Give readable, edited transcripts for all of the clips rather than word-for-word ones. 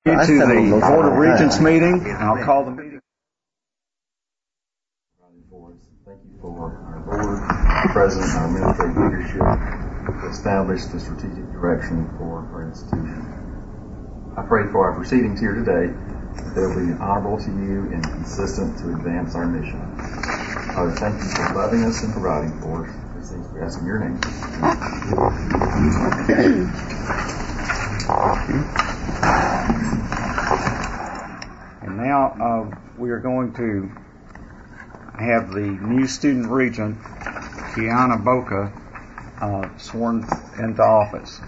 To the Board of Regents meeting, and I'll call the meeting. Thank you for our board, our president, our administrative leadership to establish the strategic direction for our institution. I pray for our proceedings here today that they will be honorable to you and consistent to advance our mission. Father, thank you for loving us and providing for us. These things we ask in your name. And now we are going to have the new student regent, Kiana Boca, sworn into office.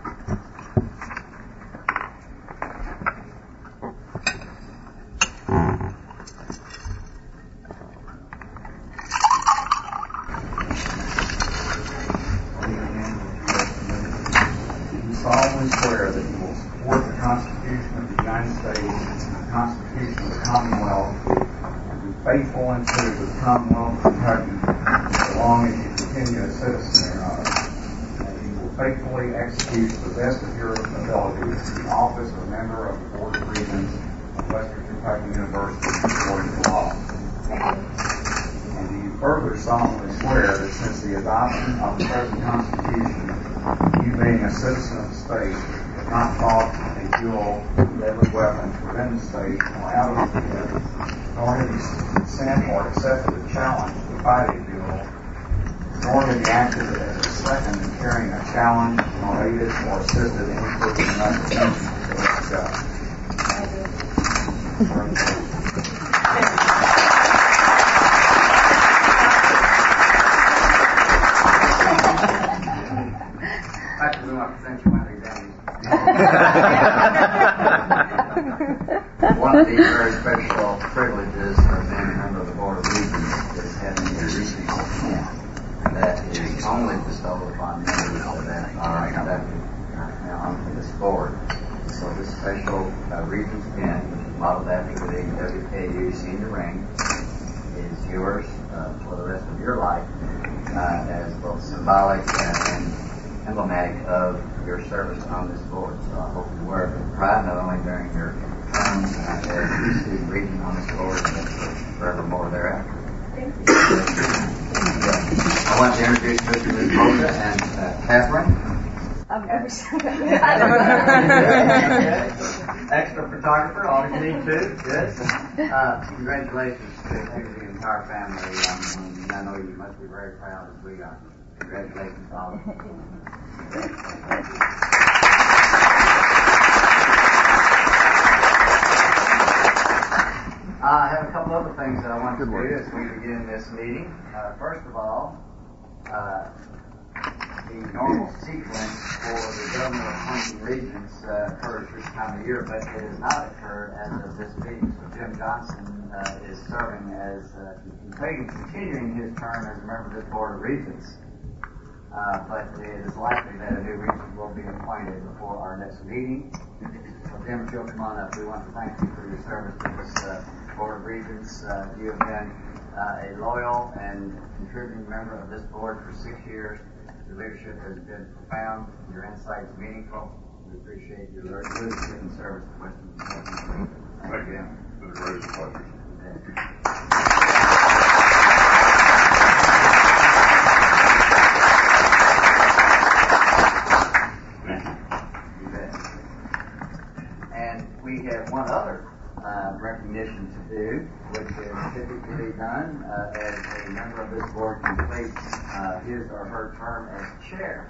Solemnly swear that you will support the Constitution of the United States and the Constitution of the Commonwealth, and be faithful and true to the Commonwealth of Kentucky so long as you continue a citizen thereof, and you will faithfully execute to the best of your ability the office of member of the Board of Regents of Western Kentucky University according to law. And do you further solemnly swear that since the adoption of the present Constitution, you being a citizen of the state, have not fought a duel with deadly weapons within the state or out of the state, nor have you consent or accepted a challenge to fight a duel, nor have you acted as a second in carrying a challenge, nor aided or assisted any person in undertaking to let go. One of the very special privileges of being a member of the Board of Regents is having a regent that is only bestowed upon members that are inducted onto this board. So this special regent's pin, which is modeled after the WKU senior ring, is yours for the rest of your life as both symbolic and emblematic of your service on this board. So I hope you wear it with pride, not only during your term as the student regent on this board, but forevermore thereafter. Thank you. I want to introduce Mr. Ms. Boca and Catherine. Extra photographer, all you need to. Good. Congratulations to the entire family. I know you must be very proud as we are. Congratulations, all of you. I have a couple other things that I want to do as we begin this meeting. First of all, the normal sequence for the governor appointing regents occurs this time of year, but it has not occurred as of this meeting. So Jim Johnson is serving as continuing his term as a member of this Board of Regents. But it is likely that a new regent will be appointed before our next meeting. So Jim, if you'll come on up, we want to thank you for your service to this Board of Regents. You have been a loyal and contributing member of this board for 6 years. Your leadership has been profound. Your insights meaningful. We appreciate your leadership and service to Western Kentucky. Thank you. It's been a great pleasure. We have one other recognition to do, which is typically done as a member of this board completes his or her term as chair.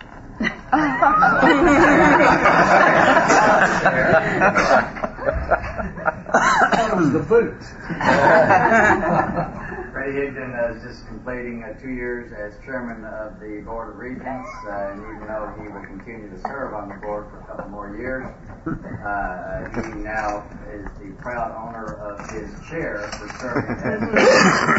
That was the boot. Freddie Higdon is just completing 2 years as chairman of the Board of Regents, and even though he will continue to serve on the board for a couple more years, he now is the proud owner of his chair for serving as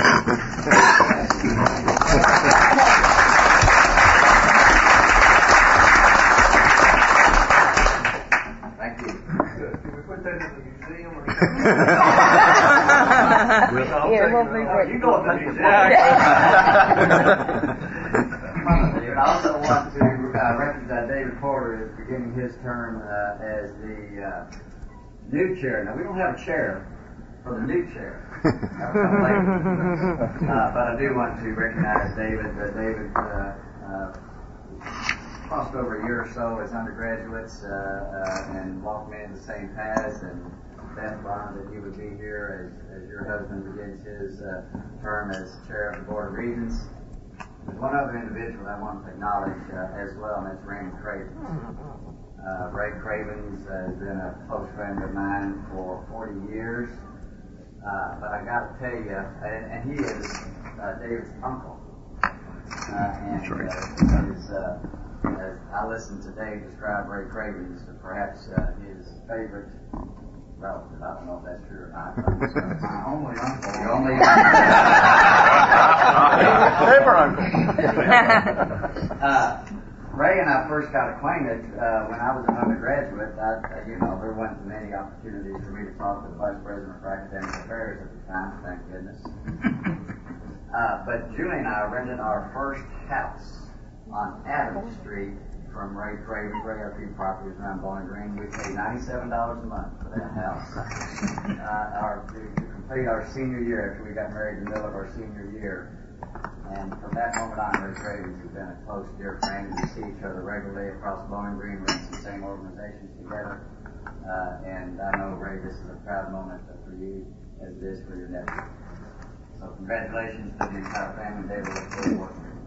Thank you. Can we put that in the museum? Or Here, we'll be with you go to the museum. I also want to recognize David Porter is beginning his term as the new chair. Now, we don't have a chair for the new chair. But I do want to recognize David. David crossed over a year or so as undergraduates and walked me in the same paths, and Beth Bond that he would be here as your husband begins his term as chair of the Board of Regents. There's one other individual I want to acknowledge as well, and that's Raymond Cravens. Ray Cravens has been a close friend of mine for 40 years. But I got to tell you, and he is David's uncle. As I listened to Dave describe Ray Cravens, perhaps his favorite relative. I don't know if that's true or not. My only uncle. Your only uncle. Ray and I first got acquainted when I was an undergraduate. There weren't many opportunities for me to talk to the Vice President for Academic Affairs at the time, thank goodness. But Julie and I rented our first house on Adams Street from Ray Craven. Ray had a few properties around Bowling Green. We paid $97 a month for that house. To complete our senior year, after we got married in the middle of our senior year. And from that moment on, Ray Cravens has been a close, dear friend. We see each other regularly across Bowling Green. We're in the same organizations together. And I know, Ray, this is a proud moment for you as it is for your nephew. So congratulations to the entire family. David, look forward to working with you.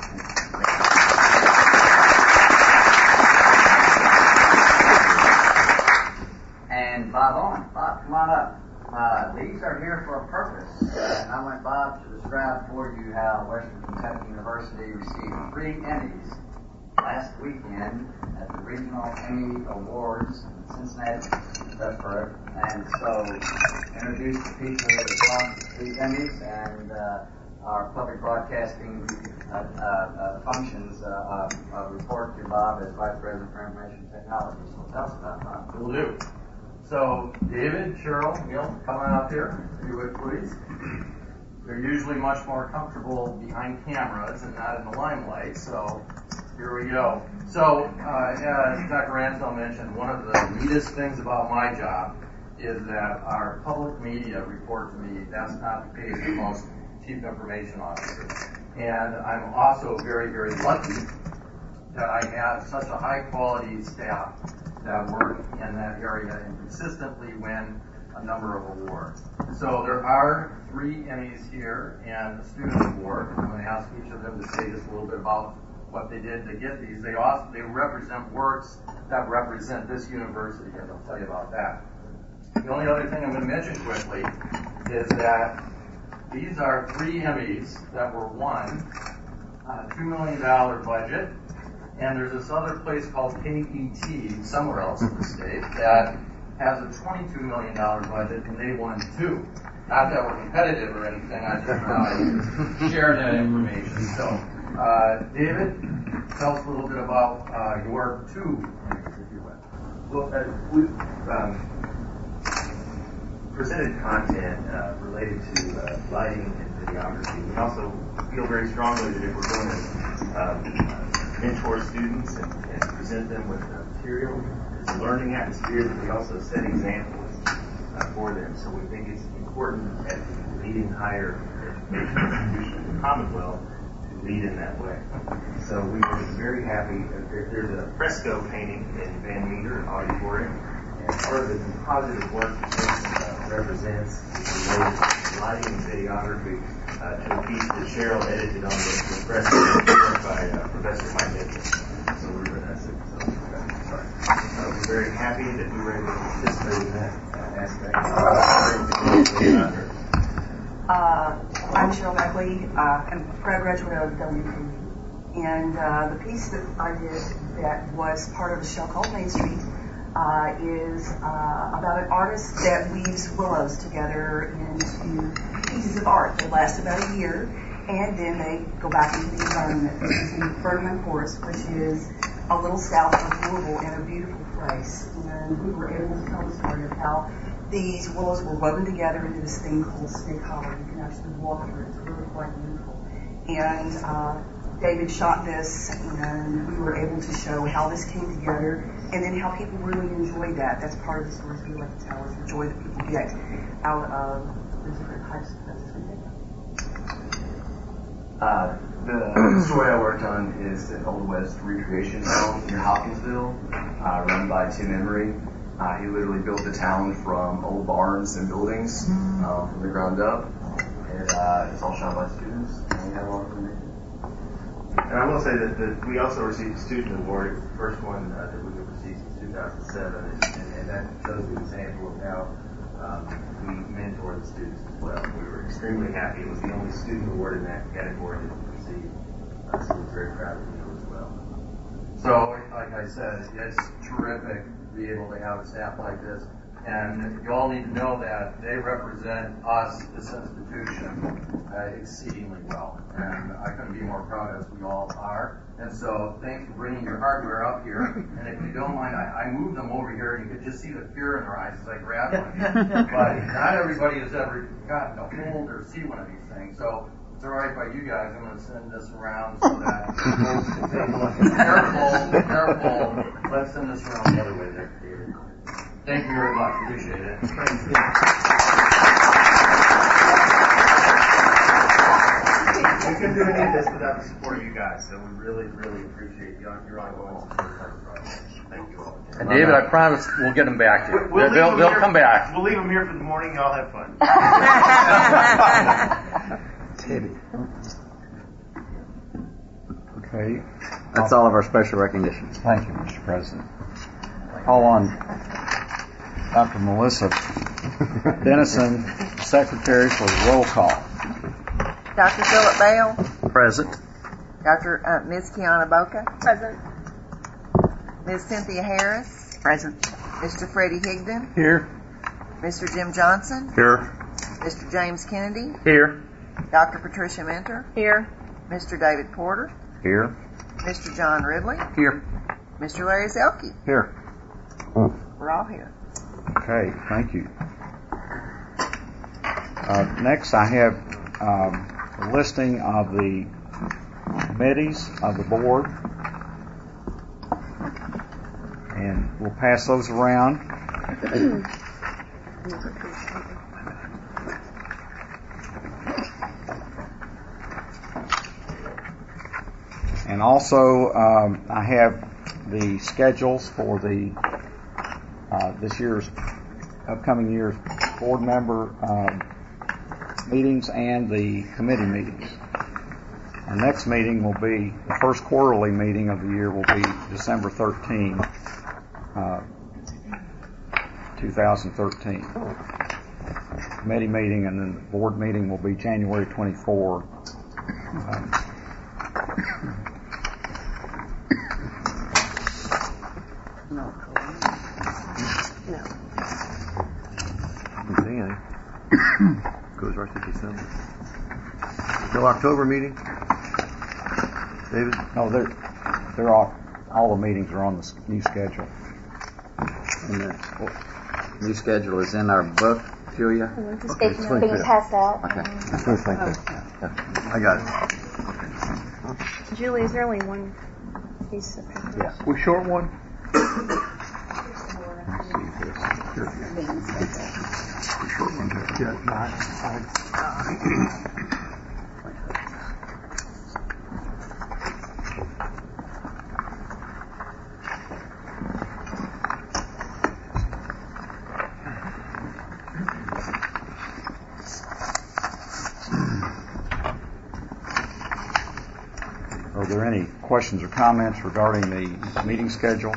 And Bob Owen. Bob, come on up. These are here for a purpose. And I want Bob to describe for you how Western Kentucky University received 3 Emmys last weekend at the Regional Emmy Awards in Cincinnati, Pittsburgh. And so, introduce the people who respond to these Emmys and our public broadcasting functions report to Bob as Vice President for Information Technology. So tell us about Bob. Will do. So, David, Cheryl, Neil, come on up here, if you would, please. They're usually much more comfortable behind cameras and not in the limelight, so here we go. So, as Dr. Ransdell mentioned, one of the neatest things about my job is that our public media report to me that's not the case for most chief information officers. And I'm also very, very lucky that I have such a high-quality staff that work in that area and consistently win a number of awards. So there are 3 Emmys here and a student award. I'm going to ask each of them to say just a little bit about what they did to get these. They represent works that represent this university, and I'll tell you about that. The only other thing I'm going to mention quickly is that these are 3 Emmys that were won on a $2 million budget. And there's this other place called KET, somewhere else in the state, that has a $22 million budget, and they won 2. Not that we're competitive or anything, I just share that information. So, David, tell us a little bit about your 2 Emmys, if you will. Well, we've presented content related to lighting and videography. We also feel very strongly that if we're going to mentor students and present them with material, there's a learning atmosphere, that we also set examples for them. So we think it's important as the leading higher education institution in the Commonwealth to lead in that way. So we were very happy. There's a fresco painting in Van Meter Auditorium, and part of the compositive work that this represents is related to lighting and videography to a piece that Cheryl edited on the fresco by Professor Mike Nichols. So we're very happy that we were able to participate in that aspect. I'm Cheryl Beckley. I'm a grad graduate of WKU. And the piece that I did that was part of the show called Main Street is about an artist that weaves willows together into pieces of art. They last about a year, and then they go back into the environment. This is in Ferdinand Forest, which is a little south of Louisville and a beautiful place. And we were able to tell the story of how these willows were woven together into this thing called Snake Hollow. You can actually walk through it. It's really quite beautiful. And David shot this, and we were able to show how this came together and then how people really enjoy that. That's part of the stories we like to tell, is the joy that people get out of the different types of places we take them. The story I worked on is an Old West recreation town near Hopkinsville, run by Tim Emery. He literally built the town from old barns and buildings from the ground up. And it's all shot by students, and we have a lot of fun. And I will say that we also received a student award, the first one that we have received since 2007, and that shows the example of how we mentor the students as well. We were extremely happy. It was the only student award in that category that we received, so we're very proud of you as well. So, like I said, it's terrific to be able to have a staff like this. And you all need to know that they represent us, this institution, exceedingly well. And I couldn't be more proud, as we all are. And so thanks for bringing your hardware up here. And if you don't mind, I moved them over here, and you could just see the fear in their eyes as I grabbed one. But not everybody has ever gotten to hold or see one of these things. So it's all right by you guys. I'm going to send this around so that folks can take a look. Careful. Let's send this around the other way there, David. Thank you very much. Appreciate it. We couldn't do any of this without the support of you guys, so we really, really appreciate your ongoing support of our project. Thank you all. And David, I promise we'll get them back to you. They'll come back. We'll leave them here for the morning. Y'all have fun. Okay. That's all of our special recognitions. Thank you, Mr. President. Call on Dr. Melissa Dennison, Secretary, for the roll call. Dr. Philip Bale. Present. Dr. Ms. Kiana Boca. Present. Ms. Cynthia Harris. Present. Mr. Freddie Higdon. Here. Mr. Jim Johnson. Here. Mr. James Kennedy. Here. Dr. Patricia Mentor. Here. Mr. David Porter. Here. Mr. John Ridley. Here. Mr. Larry Zelke. Here. We're all here. Okay, thank you. Next, I have a listing of the committees of the board, and we'll pass those around. And also, I have the schedules for the this year's, upcoming year's board member meetings and the committee meetings. Our next meeting will be, the first quarterly meeting of the year will be December 13, 2013. Committee meeting, and then the board meeting will be January 24. Goes right to December. No October meeting, David? No, they're all the meetings are on the new schedule. And the new schedule is in our book, Julia? It's being passed out. Okay. I got it. Julie, is there only one piece of paper? Yeah. We short one? Are there any questions or comments regarding the meeting schedule?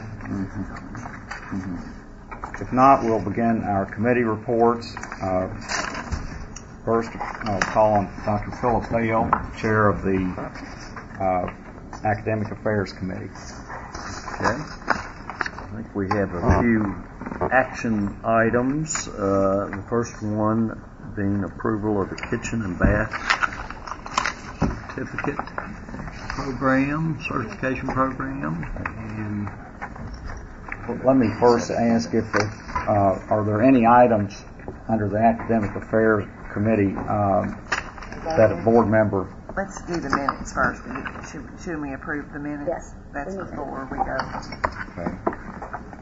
If not, we'll begin our committee reports. First, I'll call on Dr. Philip Bale, Chair of the Academic Affairs Committee. Okay. I think we have a few action items. The first one being approval of the kitchen and bath certificate program, certification program. And let me first ask if are there any items under the Academic Affairs Committee that a board member... Let's do the minutes first. Should we approve the minutes? Yes. That's before we go. Okay.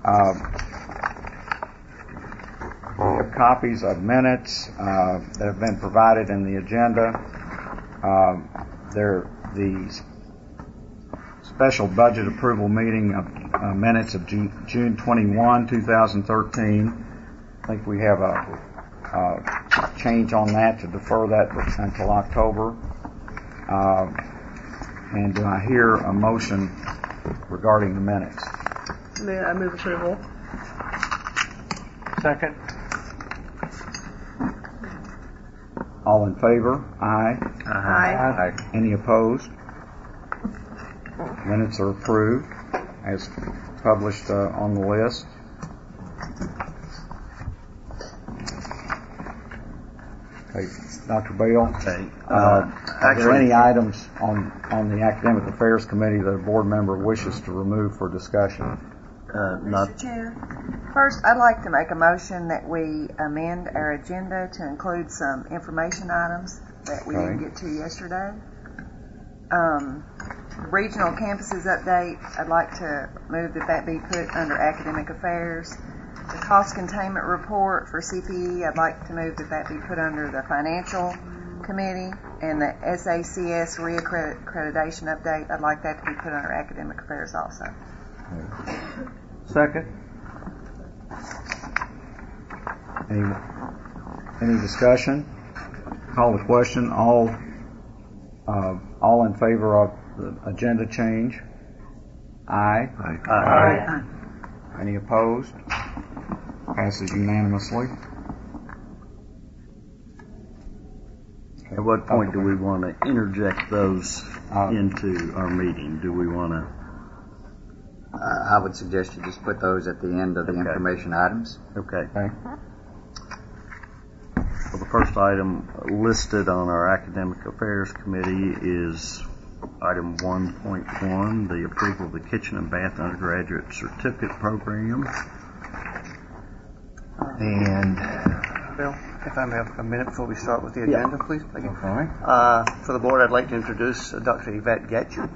We have copies of minutes that have been provided in the agenda. The special budget approval meeting of minutes of June 21, 2013. I think we have a change on that to defer that until October. And do I hear a motion regarding the minutes? I move approval. Second. All in favor? Aye. Aye. Any opposed? Minutes are approved as published on the list. Okay, Dr. Bale. Okay. Are there any items on the Academic Affairs Committee that a board member wishes to remove for discussion? Mr. Chair, first I'd like to make a motion that we amend our agenda to include some information items that we didn't get to yesterday. Regional campuses update, I'd like to move that be put under Academic Affairs. The cost containment report for CPE, I'd like to move that be put under the Financial Committee. And the SACS reaccreditation update, I'd like that to be put under Academic Affairs also. Second. Any discussion? Call the question. All in favor of the agenda change? Aye. Aye. Any opposed? Passes unanimously. At what point do we want to interject those into our meeting? Do we want to? I would suggest you just put those at the end of the information items. Okay. Well, the first item listed on our Academic Affairs Committee is item 1.1, the approval of the Kitchen and Bath Undergraduate Certificate Program. And Bill, if I may have a minute before we start with the agenda, please. Thank you. For the board, I'd like to introduce Dr. Yvette Getch.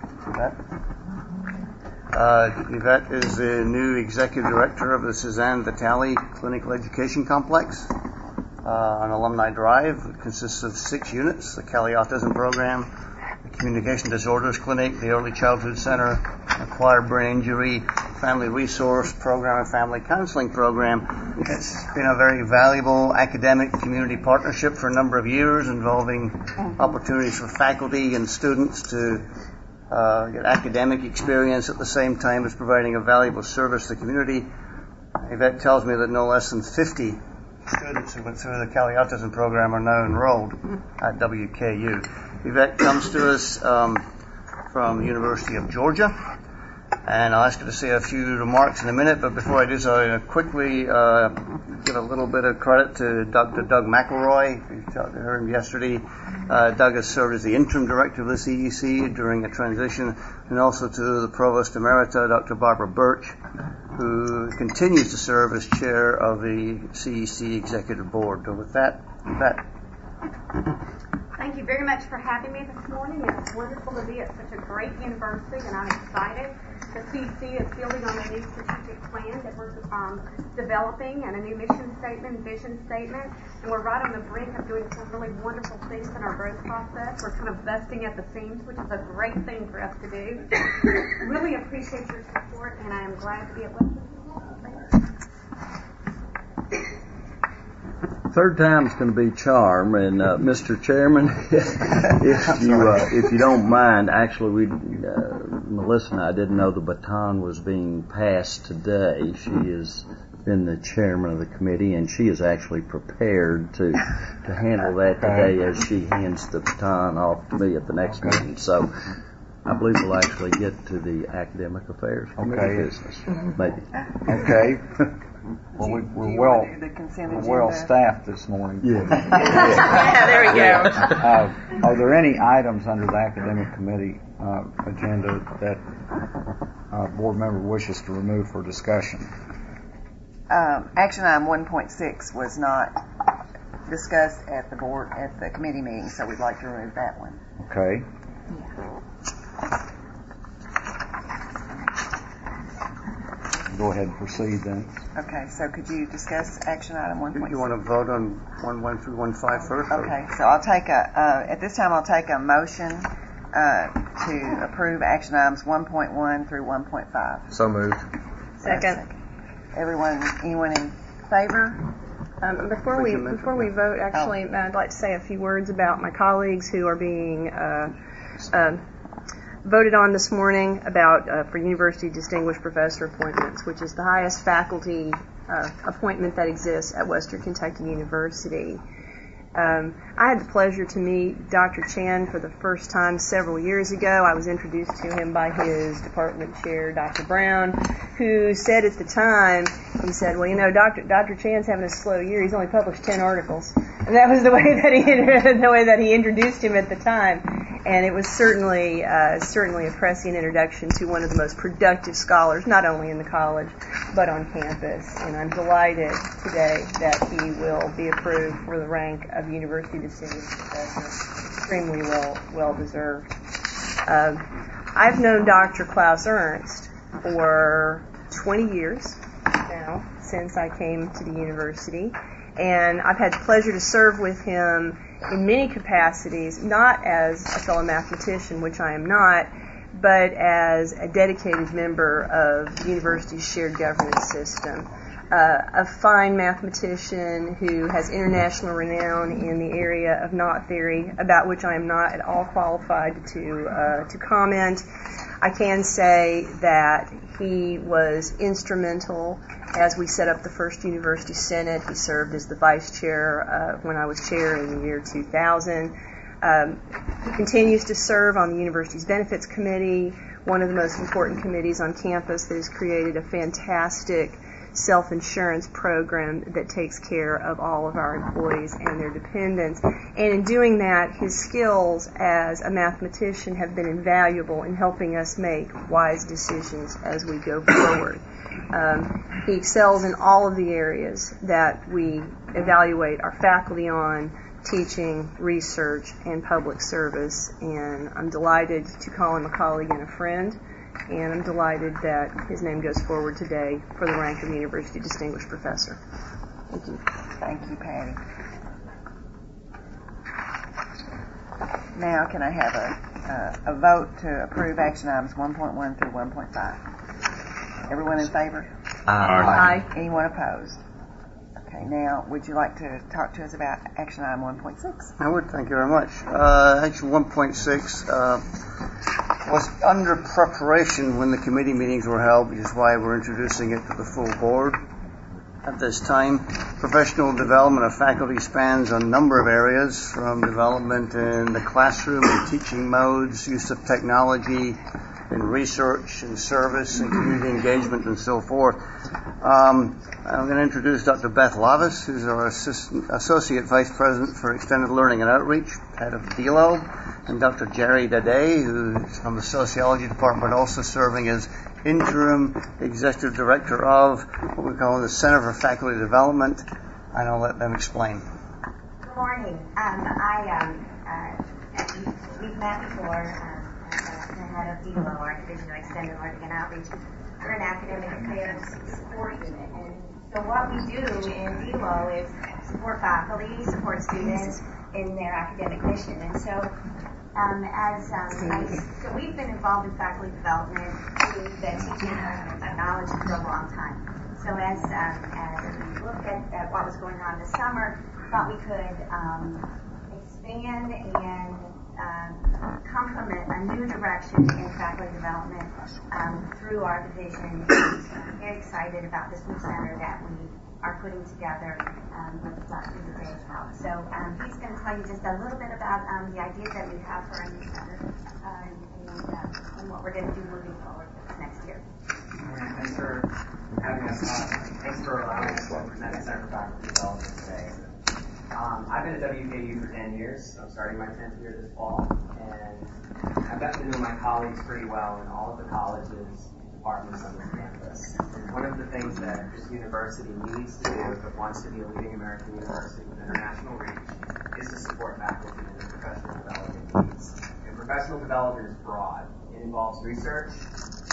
Yvette is the new executive director of the Suzanne Vitale Clinical Education Complex on Alumni Drive. It consists of 6 units: the Cali Autism Program, the Communication Disorders Clinic, the Early Childhood Center, Acquired Brain Injury, Family Resource Program, and Family Counseling Program. It's been a very valuable academic community partnership for a number of years, involving opportunities for faculty and students to get academic experience at the same time as providing a valuable service to the community. Yvette tells me that no less than 50 students who went through the Cali Autism Program are now enrolled at WKU. Yvette comes to us from the University of Georgia, and I'll ask her to say a few remarks in a minute, but before I do so, I'm going to quickly give a little bit of credit to Dr. Doug McElroy. We talked to her yesterday. Doug has served as the interim director of the CEC during a transition, and also to the Provost Emerita, Dr. Barbara Birch, who continues to serve as chair of the CEC Executive Board. So with that, Yvette. Thank you very much for having me this morning. It's wonderful to be at such a great university, and I'm excited. The CEC is building on a new strategic plan that we're developing, and a new mission statement, vision statement, and we're right on the brink of doing some really wonderful things in our growth process. We're kind of busting at the seams, which is a great thing for us to do. Really appreciate your support, and I am glad to be at Western. Third time's going to be charm, and Mr. Chairman, if you don't mind, actually, Melissa and I didn't know the baton was being passed today. She has been the chairman of the committee, and she is actually prepared to handle that today as she hands the baton off to me at the next meeting. So I believe we'll actually get to the Academic Affairs Committee business. Maybe. Okay. Well, we're well staffed this morning. Yeah. Yeah, there we go. Are there any items under the Academic Committee agenda that a board member wishes to remove for discussion? Action item 1.6 was not discussed at the committee meeting, so we'd like to remove that one. Okay. go ahead and proceed then. Okay, so could you discuss action item 1.6? You want to vote on 1.1 through 1.5 first? Okay, so I'll take at this time I'll take a motion to approve action items 1.1 through 1.5. So moved. Second. Anyone in favor? Before we vote, actually, I'd like to say a few words about my colleagues who are being voted on this morning about for University Distinguished Professor appointments, which is the highest faculty appointment that exists at Western Kentucky University. I had the pleasure to meet Dr. Chan for the first time several years ago. I was introduced to him by his department chair, Dr. Brown, who said at the time, he said, well, you know, Dr. Chan's having a slow year. He's only published 10 articles. And that was the way that he introduced him at the time. And it was certainly a prescient introduction to one of the most productive scholars, not only in the college, but on campus. And I'm delighted today that he will be approved for the rank of University Distinguished Professor. Extremely well deserved. I've known Dr. Klaus Ernst for 20 years now, since I came to the university. And I've had the pleasure to serve with him in many capacities, not as a fellow mathematician, which I am not, but as a dedicated member of the university's shared governance system. A fine mathematician who has international renown in the area of knot theory, about which I am not at all qualified to comment. I can say that he was instrumental as we set up the first University Senate. He served as the vice chair when I was chair in the year 2000. He continues to serve on the university's benefits committee, one of the most important committees on campus that has created a fantastic self-insurance program that takes care of all of our employees and their dependents. And in doing that, his skills as a mathematician have been invaluable in helping us make wise decisions as we go forward. He excels in all of the areas that we evaluate our faculty on: teaching, research, and public service. And I'm delighted to call him a colleague and a friend. And I'm delighted that his name goes forward today for the rank of University Distinguished Professor. Thank you. Thank you, Patty. Now, can I have a vote to approve action items 1.1 through 1.5? Everyone in favor? Aye. Anyone opposed? Okay, now, would you like to talk to us about action item 1.6? I would, thank you very much. Action 1.6 was under preparation when the committee meetings were held, which is why we're introducing it to the full board at this time. Professional development of faculty spans a number of areas, from development in the classroom and teaching modes, use of technology in research and service and community engagement and so forth. I'm going to introduce Dr. Beth Lavis, who's our Associate Vice President for Extended Learning and Outreach, head of DELO, and Dr. Jerry Dade, who's from the Sociology Department, also serving as Interim Executive Director of what we call the Center for Faculty Development, and I'll let them explain. Good morning. We've met before. The head of DELO, our Division of Extended Learning and Outreach. We're an academic affairs support unit, and so what we do in DELO is support faculty, support students in their academic mission. And so, so we've been involved in faculty development through the teaching of technology for a long time. So as we looked at what was going on this summer, thought we could expand and complement a new direction in faculty development through our division. And I'm very excited about this new center that we are putting together with Dr. Dade. So he's going to tell you just a little bit about the ideas that we have for our new center and what we're going to do moving forward this next year. Thanks for having us on. Thanks for allowing us to present the Center for Faculty Development today. I've been at WKU for 10 years. I'm starting my 10th year this fall, and I've gotten to know my colleagues pretty well in all of the colleges and departments on this campus. And one of the things that this university needs to do if it wants to be a leading American university with international reach is to support faculty in their professional development needs. And professional development is broad. It involves research,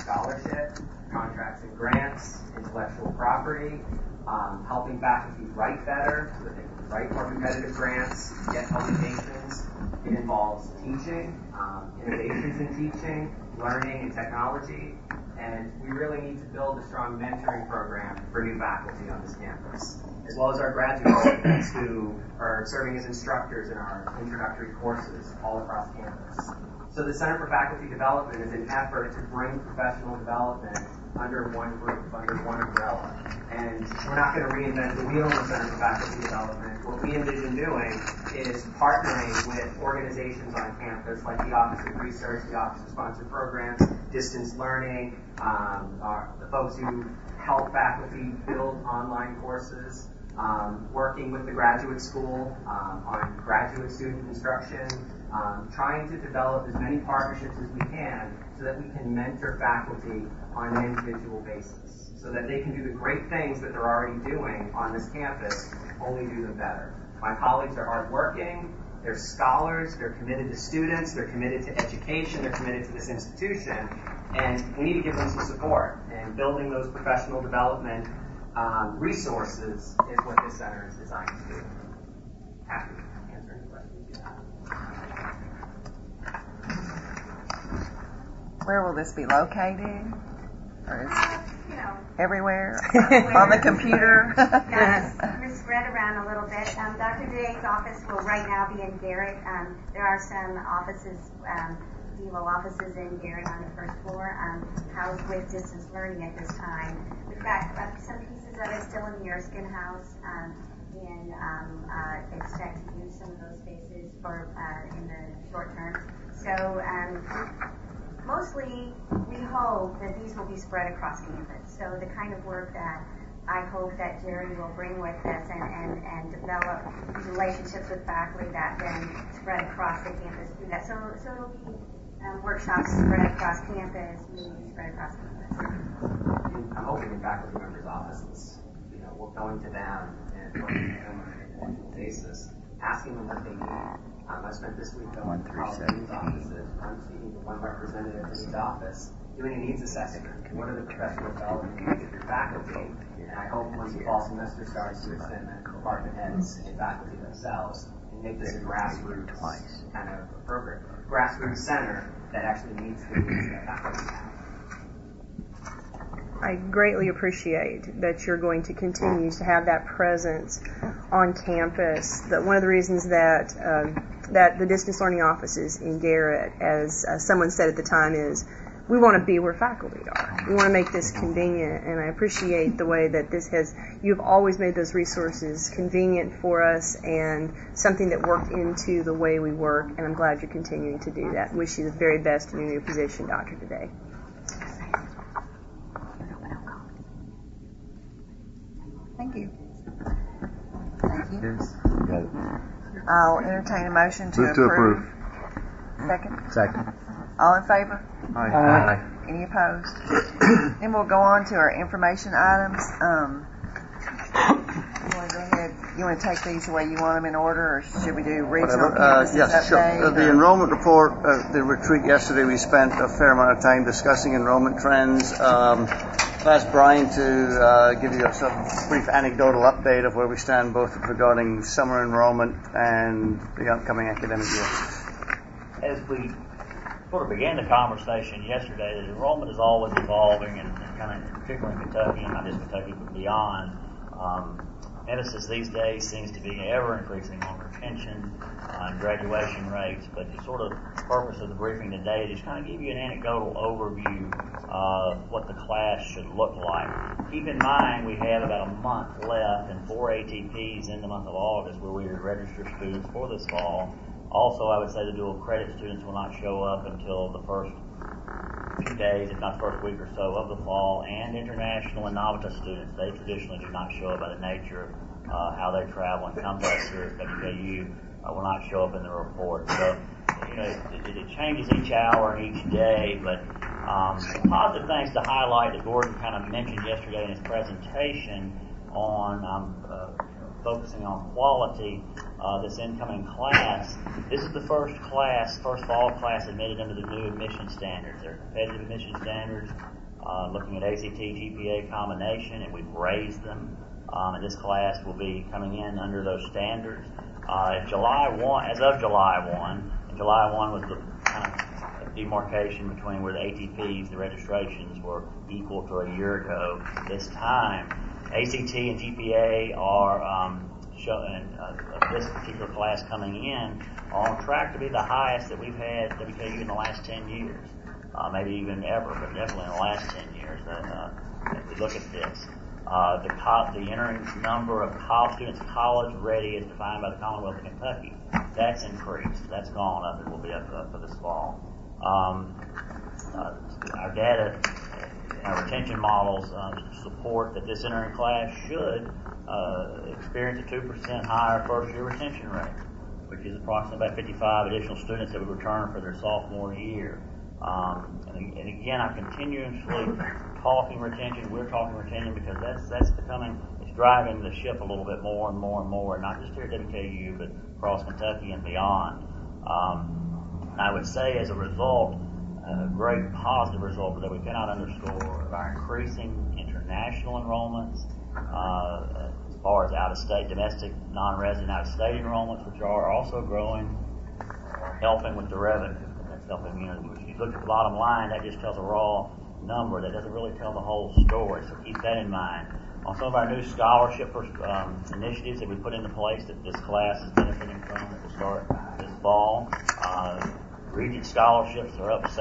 scholarship, contracts and grants, intellectual property, helping faculty write better so that they can write more competitive grants, get publications. It involves teaching, innovations in teaching, learning and technology, and we really need to build a strong mentoring program for new faculty on this campus, as well as our graduate students who are serving as instructors in our introductory courses all across campus. So the Center for Faculty Development is an effort to bring professional development under one roof, under one umbrella. And we're not going to reinvent the wheel in the Center for Faculty Development. What we envision doing is partnering with organizations on campus like the Office of Research, the Office of Sponsored Programs, Distance Learning, the folks who help faculty build online courses, working with the graduate school on graduate student instruction, trying to develop as many partnerships as we can so that we can mentor faculty on an individual basis, so that they can do the great things that they're already doing on this campus, only do them better. My colleagues are hardworking, they're scholars, they're committed to students, they're committed to education, they're committed to this institution, and we need to give them some support. And building those professional development resources is what this center is designed to do. Happy to answer any questions you have. Where will this be located? Or is it everywhere? On the computer? We're spread around a little bit. Dr. Day's office will right now be in Garrett. There are some offices, DLO offices in Garrett on the first floor, housed with distance learning at this time. We've got some pieces of it still in the Erskine House, and expect to use some of those spaces for in the short term. So mostly we hope that these will be spread across campus. So the kind of work that I hope that Jerry will bring with us and develop these relationships with faculty that then spread across the campus through that. So it'll be workshops spread across campus, meetings spread across campus. I'm hoping in faculty members' offices, we're going to them and working with them on an individual basis, asking them what they need. I spent this week going to college dean's offices. I'm speaking to one representative in each office, doing a needs assessment. What are the professional development needs of your faculty? And I hope once the fall semester starts to extend that to department heads and faculty themselves and make this a grassroots kind of program, grassroots center that actually meets the needs that faculty have. I greatly appreciate that you're going to continue to have that presence on campus. That one of the reasons that that the distance learning offices in Garrett, as someone said at the time, is we want to be where faculty are. We want to make this convenient, and I appreciate the way that you've always made those resources convenient for us and something that worked into the way we work, and I'm glad you're continuing to do that. Wish you the very best in your new position, Dr. Today. Thank you. Thank you. I'll entertain a motion to approve. Second. All in favor? Aye. Any opposed? Then we'll go on to our information items. You want to go ahead? You want to take these the way you want them in order, or should we do regional campuses yes, update? Sure. The enrollment report, the retreat yesterday, we spent a fair amount of time discussing enrollment trends. I've asked Brian to give you a brief anecdotal update of where we stand both regarding summer enrollment and the upcoming academic year. As we sort of began the conversation yesterday, the enrollment is always evolving, and kind of particularly in Kentucky, and not just Kentucky, but beyond. Emphasis these days seems to be ever increasing on retention and graduation rates, but the sort of purpose of the briefing today is just kind of give you an anecdotal overview of what the class should look like. Keep in mind we have about a month left and 4 ATPs in the month of August where we register students for this fall. Also, I would say the dual credit students will not show up until the first few days, if not the first week or so of the fall, and international and Novitas students. They traditionally do not show up by the nature of how they travel and come to us here at WKU. Will not show up in the report. So, it changes each hour and each day, but some positive things to highlight that Gordon kind of mentioned yesterday in his presentation on focusing on quality. This incoming class, this is the first fall class admitted under the new admission standards. They're competitive admission standards. looking at ACT GPA combination, and we've raised them. And this class will be coming in under those standards. As of July 1, and July 1 was the kind of demarcation between where the ATPs, the registrations, were equal to a year ago. This time, ACT and GPA are showing this particular class coming in are on track to be the highest that we've had WKU in the last 10 years. Maybe even ever, but definitely in the last 10 years. If we look at this, the entering number of college students college ready as defined by the Commonwealth of Kentucky, that's increased. That's gone up. It will be up for this fall. Our data, our retention models support that this entering class should experience a 2% higher first-year retention rate, which is approximately about 55 additional students that would return for their sophomore year. And again, I'm continuously talking retention. We're talking retention because that's becoming, it's driving the ship a little bit more and more and more, not just here at WKU, but across Kentucky and beyond. I would say as a result, a great positive result that we cannot underscore of our increasing international enrollments, as far as out-of-state, domestic, non-resident out-of-state enrollments, which are also growing, helping with the revenue. That's helping, if you look at the bottom line, that just tells a raw number. That doesn't really tell the whole story, so keep that in mind. On some of our new scholarship initiatives that we put into place that this class is benefiting from that will start this fall, Regent scholarships are up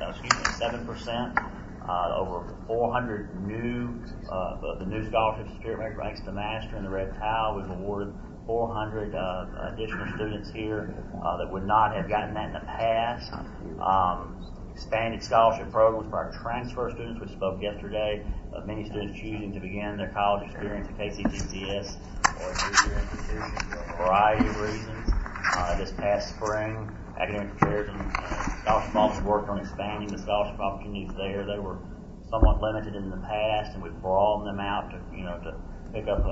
7%. Over 400 new scholarships. Spirit Maker Ranks to Master in the Red Tile. We've awarded 400 additional students here that would not have gotten that in the past. Expanded scholarship programs for our transfer students. We spoke yesterday of many students choosing to begin their college experience at KCTCS or a three-year institution for a variety of reasons. This past spring, Academic Affairs and Scholarship Office worked on expanding the scholarship opportunities there. They were somewhat limited in the past, and we've broadened them out to pick up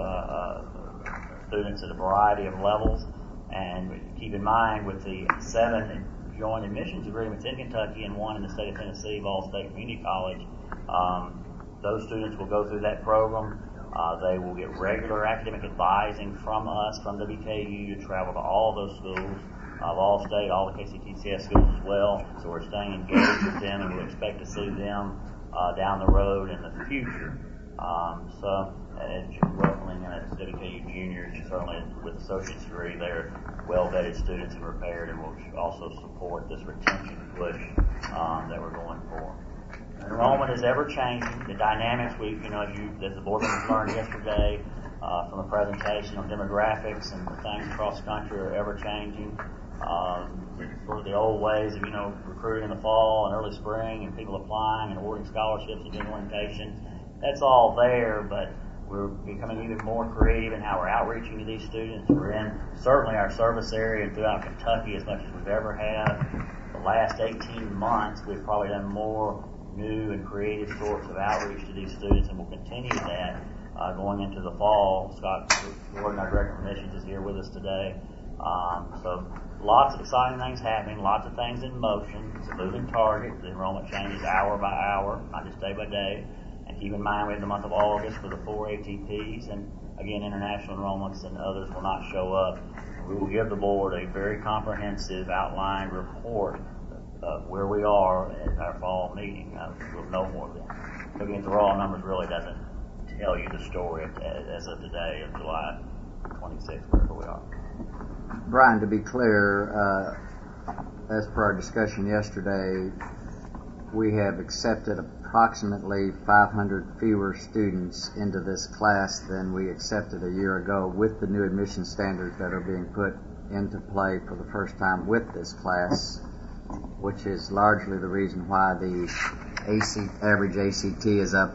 students at a variety of levels. And keep in mind, with the 7 joint admissions agreements in Kentucky and 1 in the state of Tennessee, Ball State Community College, those students will go through that program. They will get regular academic advising from us, from WKU, to travel to all of those schools, Ball State, all the KCTCS schools as well. So we're staying engaged with them, and we expect to see them down the road in the future. So as you're welcoming WKU juniors, certainly with associate's degree, they're well-vetted students and prepared, and will also support this retention push that we're going for. Enrollment is ever changing. The dynamics as the board members learned yesterday from the presentation on demographics and the things across the country are ever changing. Sort of the old ways of recruiting in the fall and early spring and people applying and awarding scholarships and doing orientation. That's all there, but we're becoming even more creative in how we're outreaching to these students. We're in certainly our service area and throughout Kentucky as much as we've ever had. The last 18 months, we've probably done more new and creative sorts of outreach to these students, and we'll continue that going into the fall. Scott Gordon, our Director of Admissions, is here with us today. So lots of exciting things happening, lots of things in motion. It's a moving target. The enrollment changes hour by hour, not just day by day. And keep in mind, we have the month of August for the 4 ATPs, and again, international enrollments and others will not show up. We will give the board a very comprehensive outlined report of where we are at our fall meeting. We'll know more then. Looking at the raw numbers really doesn't tell you the story as of today, of July 26th, wherever we are. Brian, to be clear, as per our discussion yesterday, we have accepted approximately 500 fewer students into this class than we accepted a year ago with the new admission standards that are being put into play for the first time with this class, which is largely the reason why the average ACT is up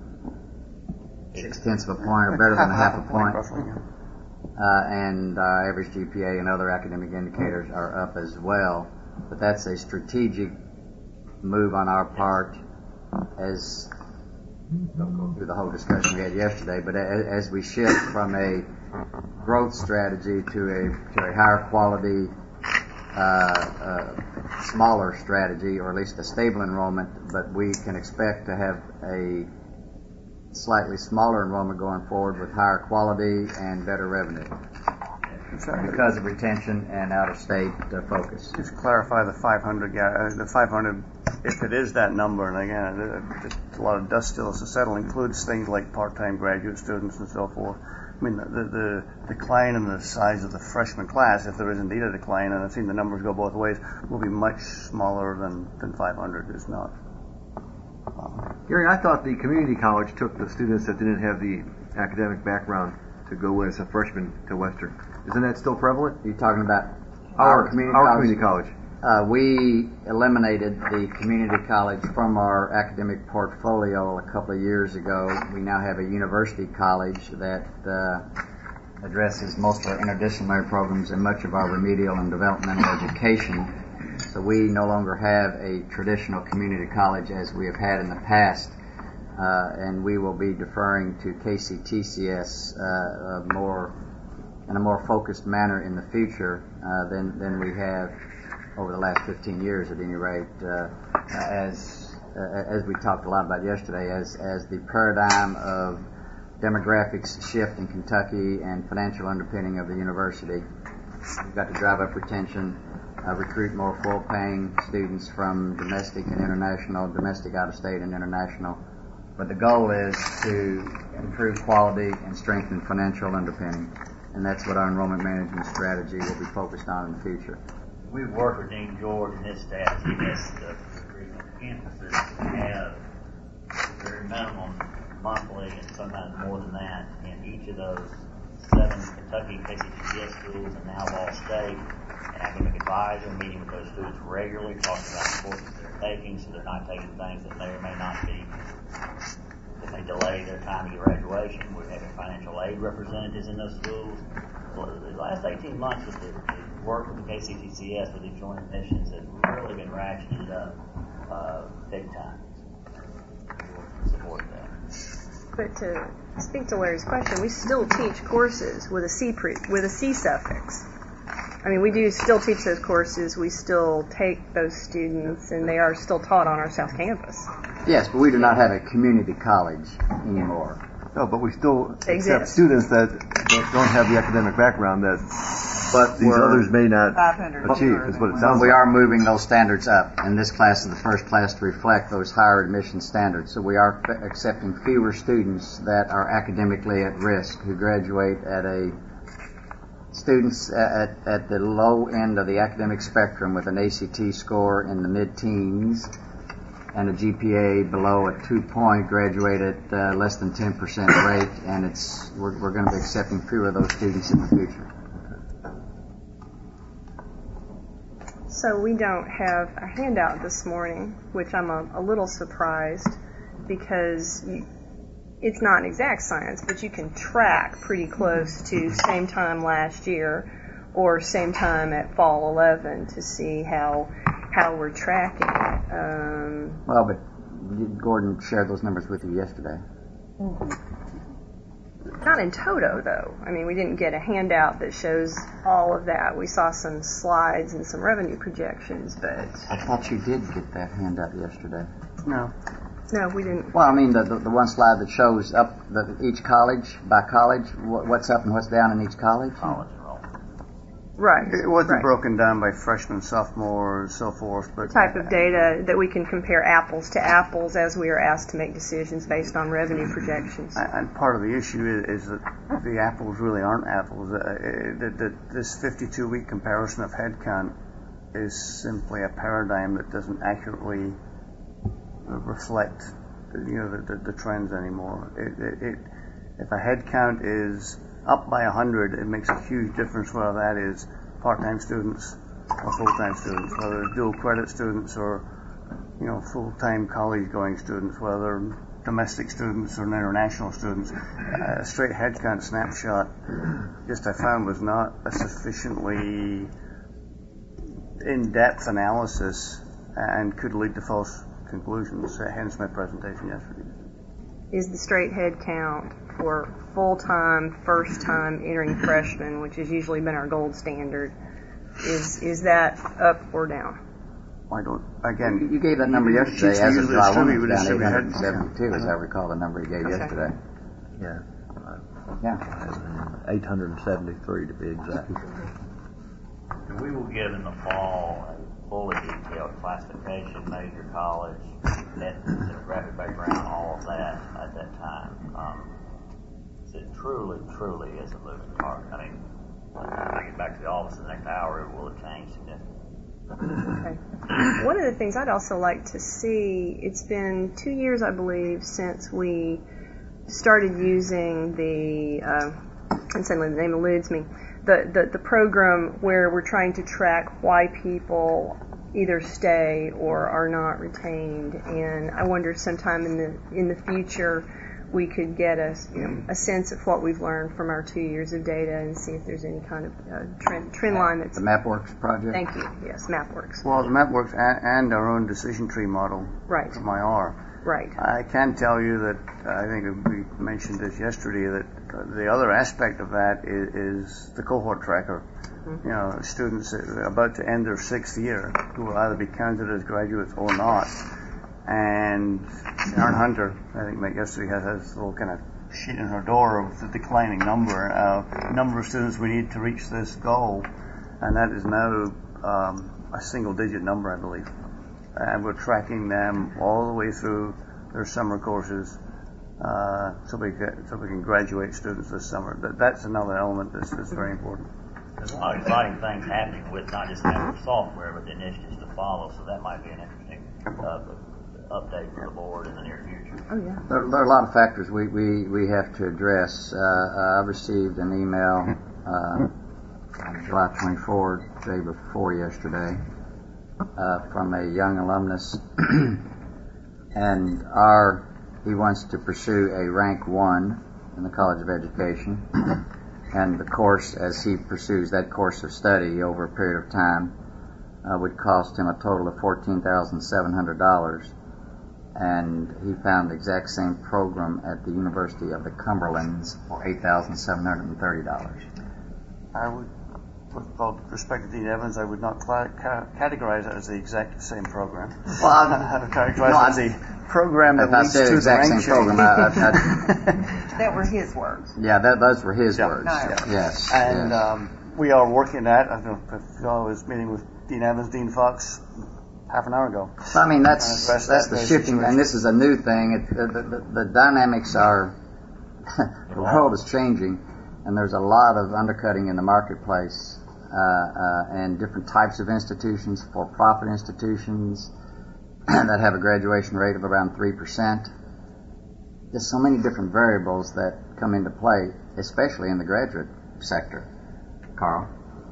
0.6 of a point, or better than a half a point. And average GPA and other academic indicators are up as well. But that's a strategic move on our part, as don't go through the whole discussion we had yesterday, but as we shift from a growth strategy to a higher quality smaller strategy, or at least a stable enrollment, but we can expect to have a slightly smaller enrollment going forward with higher quality and better revenue because of retention and out-of-state focus. Just clarify the 500. The 500, if it is that number, and again, just a lot of dust still to settle, includes things like part-time graduate students and so forth. I mean, the decline in the size of the freshman class, if there is indeed a decline, and I've seen the numbers go both ways, will be much smaller than 500 is not. Gary, I thought the community college took the students that didn't have the academic background to go as a freshman to Western. Isn't that still prevalent? You're talking about our community college. We eliminated the community college from our academic portfolio a couple of years ago. We now have a university college that addresses most of our interdisciplinary programs and much of our remedial and developmental education. So we no longer have a traditional community college as we have had in the past, and we will be deferring to KCTCS in a more focused manner in the future than we have over the last 15 years, at any rate, as we talked a lot about yesterday, as the paradigm of demographics shift in Kentucky and financial underpinning of the university. We've got to drive up retention, recruit more full-paying students from domestic and international, domestic out-of-state and international. But the goal is to improve quality and strengthen financial underpinning. And that's what our enrollment management strategy will be focused on in the future. We've worked with Dean George and his staff to get the recruitment campuses to have very minimum monthly and sometimes more than that in each of those 7 Kentucky KCTCS schools and now Ball State. An academic advisor meeting with those students regularly, talking about the courses they're taking, so they're not taking things that may or may not be, that may delay their time to graduation. We're having financial aid representatives in those schools. So the last 18 months with the work with the KCTCS with the joint admissions has really been ratcheted up big time. We'll support that. But to speak to Larry's question, we still teach courses with a C suffix. I mean, we do still teach those courses. We still take those students, and they are still taught on our South Campus. Yes, but we do not have a community college anymore. No, but we still accept students that don't have the academic background but these others may not achieve, is what it sounds like. We are moving those standards up, and this class is the first class to reflect those higher admission standards. So we are accepting fewer students that are academically at risk, who graduate at students at the low end of the academic spectrum with an ACT score in the mid-teens and a GPA below a 2-point, graduate at less than 10% rate, and we're going to be accepting fewer of those students in the future. So we don't have a handout this morning, which I'm a little surprised, because it's not exact science, but you can track pretty close to same time last year or same time at fall 11 to see how we're tracking. Well, but Gordon shared those numbers with you yesterday. Not in toto, though. I mean, we didn't get a handout that shows all of that. We saw some slides and some revenue projections, but... I thought you did get that handout yesterday. No, we didn't. Well, I mean, the one slide that shows up each college, by college, what's up and what's down in each college? Right. It wasn't broken down by freshmen, sophomores, so forth, but... Type of data that we can compare apples to apples as we are asked to make decisions based on revenue projections. And part of the issue is that the apples really aren't apples. This 52-week comparison of headcount is simply a paradigm that doesn't accurately reflect, the trends anymore. If a headcount is up by 100, it makes a huge difference whether that is part-time students or full-time students, whether they're dual credit students or, full-time college-going students, whether they're domestic students or international students. A straight headcount snapshot, I found, was not a sufficiently in-depth analysis and could lead to false conclusions, hence my presentation yesterday. Is the straight head count for full-time, first-time entering freshmen, which has usually been our gold standard, Is that up or down? I don't, again. You gave that number yesterday as of July 1, it was down 872, Yeah. as I recall the number you gave yesterday. Yeah. Yeah. 873 to be exact. And we will give in the fall a fully detailed classification, major college, ethnic, demographic background, all of that at that time. It truly is a moving target. I mean, when I get back to the office in the next hour, it will have changed significantly. Okay. One of the things I'd also like to see, it's been 2 years, I believe, since we started using the, and suddenly the name eludes me, the program where we're trying to track why people either stay or are not retained. And I wonder sometime in the future we could get a sense of what we've learned from our 2 years of data and see if there's any kind of trend line that's... The MapWorks project? Thank you. Yes, MapWorks. Well, the MapWorks and our own decision tree model from IR. Right. I can tell you that, I think we mentioned this yesterday, that the other aspect of that is the cohort tracker. Mm-hmm. Students about to end their 6th year who will either be counted as graduates or not. And Aaron Hunter, I think yesterday, has a little kind of sheet in her door of the declining number of students we need to reach this goal, and that is now a single-digit number, I believe. And we're tracking them all the way through their summer courses, so we can graduate students this summer. That's another element that's very important. There's a lot of exciting things happening with not just MapWorks software, but the initiatives to follow. So that might be an interesting update for the board in the near future. Oh yeah. There are a lot of factors we have to address. I received an email on July 24th, the day before yesterday, from a young alumnus, and he wants to pursue a rank 1 in the College of Education, and the course, as he pursues that course of study over a period of time, would cost him a total of $14,700, and he found the exact same program at the University of the Cumberlands for $8,730. I would, with all respect to Dean Evans, I would not categorize it as the exact same program. Well, I would categorize it as a program that leads to the exact same program. That were his words. Yeah, those were his words. No. Yes. And we are working at. I don't know if I was meeting with Dean Evans, Dean Fox, half an hour ago. So, I mean, that's the shifting, and this is a new thing. The dynamics are, the world is changing, and there's a lot of undercutting in the marketplace, and different types of institutions, for-profit institutions that have a graduation rate of around 3%. There's so many different variables that come into play, especially in the graduate sector, Carl.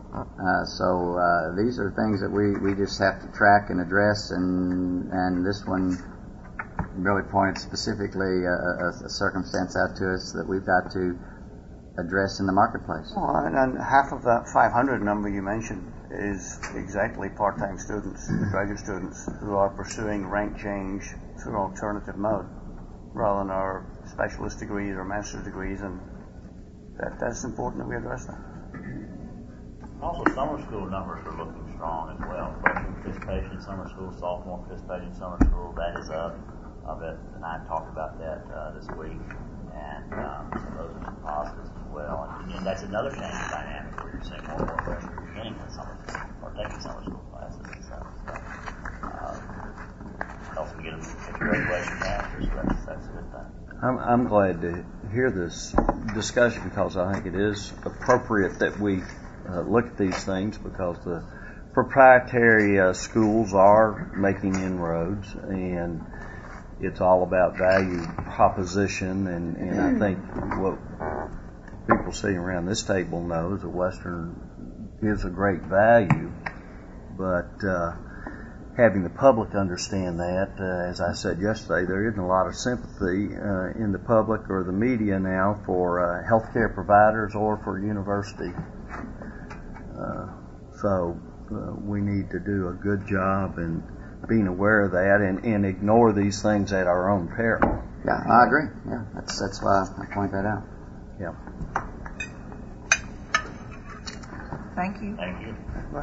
So these are things that we just have to track and address, and this one really pointed specifically a circumstance out to us that we've got to address in the marketplace. Well, and half of that 500 number you mentioned is exactly part-time students, graduate students, who are pursuing rank change through an alternative mode, rather than our specialist degrees or master's degrees, and that's important that we address that. Also, summer school numbers are looking strong as well. Freshman participation in summer school, sophomore participation in summer school, that is up. And I talked about that this week, and so those are some positives as well. And that's another change in dynamic where you're seeing more and more freshmen beginning with summer school or taking summer school classes and stuff. So, helps them get them into graduation faster, so that's a good thing. I'm glad to hear this discussion because I think it is appropriate that we look at these things, because the proprietary schools are making inroads, and it's all about value proposition, and I think what people sitting around this table know is that Western gives a great value, but having the public understand that, as I said yesterday, there isn't a lot of sympathy in the public or the media now for healthcare providers or for university. So we need to do a good job in being aware of that and ignore these things at our own peril. Yeah, I agree. Yeah, that's why I point that out. Yeah. Thank you. Thank you.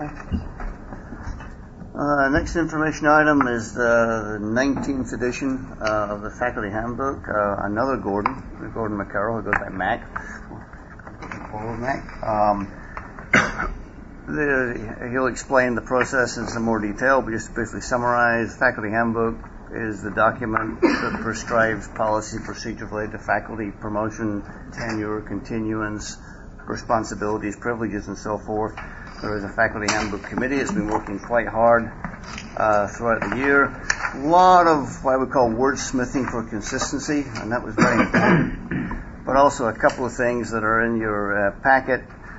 Next information item is the 19th edition of the Faculty Handbook. Another Gordon McCarroll, who goes by Mac. Forward, Mac. He'll explain the process in some more detail, but just to briefly summarize, Faculty Handbook is the document that prescribes policy procedures related to faculty promotion, tenure, continuance, responsibilities, privileges, and so forth. There is a Faculty Handbook Committee. It's been working quite hard throughout the year. A lot of what I would call wordsmithing for consistency, and that was very important. But also a couple of things that are in your packet.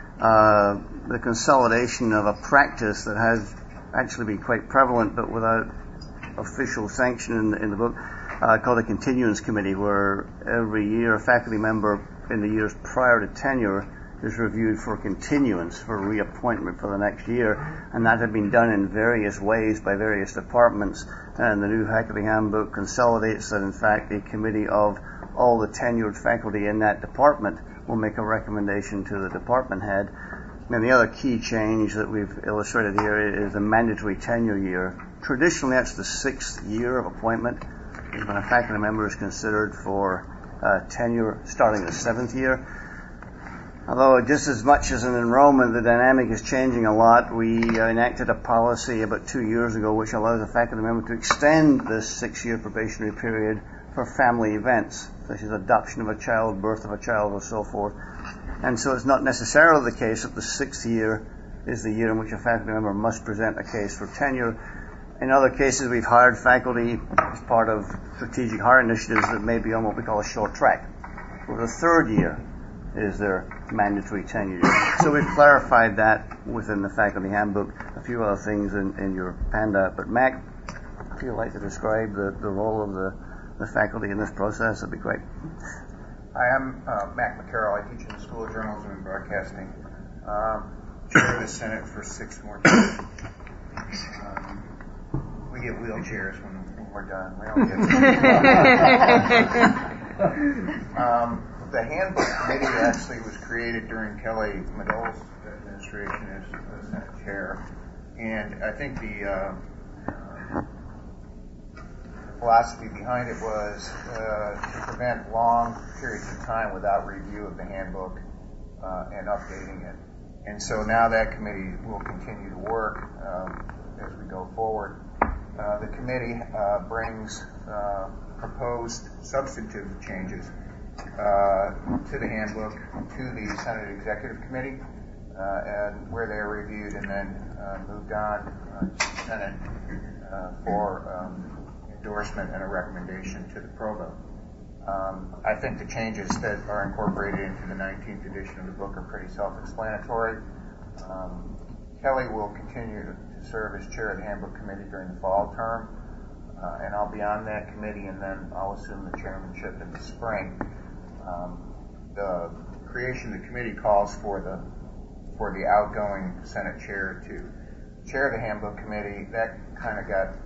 The consolidation of a practice that has actually been quite prevalent, but without official sanction in the book, called a continuance committee, where every year a faculty member in the years prior to tenure is reviewed for continuance, for reappointment for the next year, and that had been done in various ways by various departments, and the new Faculty Handbook consolidates that in fact a committee of all the tenured faculty in that department will make a recommendation to the department head. And the other key change that we've illustrated here is the mandatory tenure year. Traditionally, that's the 6th year of appointment, when a faculty member is considered for tenure starting the 7th year. Although just as much as an enrollment, the dynamic is changing a lot. We enacted a policy about 2 years ago which allows a faculty member to extend the 6-year probationary period for family events, such as adoption of a child, birth of a child, or so forth. And so it's not necessarily the case that the 6th year is the year in which a faculty member must present a case for tenure. In other cases, we've hired faculty as part of strategic hire initiatives that may be on what we call a short track, where the 3rd year is their mandatory tenure year. So we've clarified that within the Faculty Handbook. A few other things in your handout. But Mac, if you'd like to describe the role of the faculty in this process, that'd be great. Hi, I'm Mac McCarroll. I teach in the School of Journalism and Broadcasting. Chair of the Senate for 6 more years. We get wheelchairs when we're done. We don't get the handbook committee actually was created during Kelly Madole's administration as Senate chair, and I think the philosophy behind it was to prevent long periods of time without review of the handbook and updating it. And so now that committee will continue to work as we go forward. The committee brings proposed substantive changes to the handbook to the Senate Executive Committee, and where they are reviewed and then moved on to the Senate for endorsement and a recommendation to the Provost. I think the changes that are incorporated into the 19th edition of the book are pretty self-explanatory. Kelly will continue to serve as chair of the Handbook Committee during the fall term, and I'll be on that committee, and then I'll assume the chairmanship in the spring. The creation of the committee calls for the outgoing Senate chair to chair the Handbook Committee. That kind of got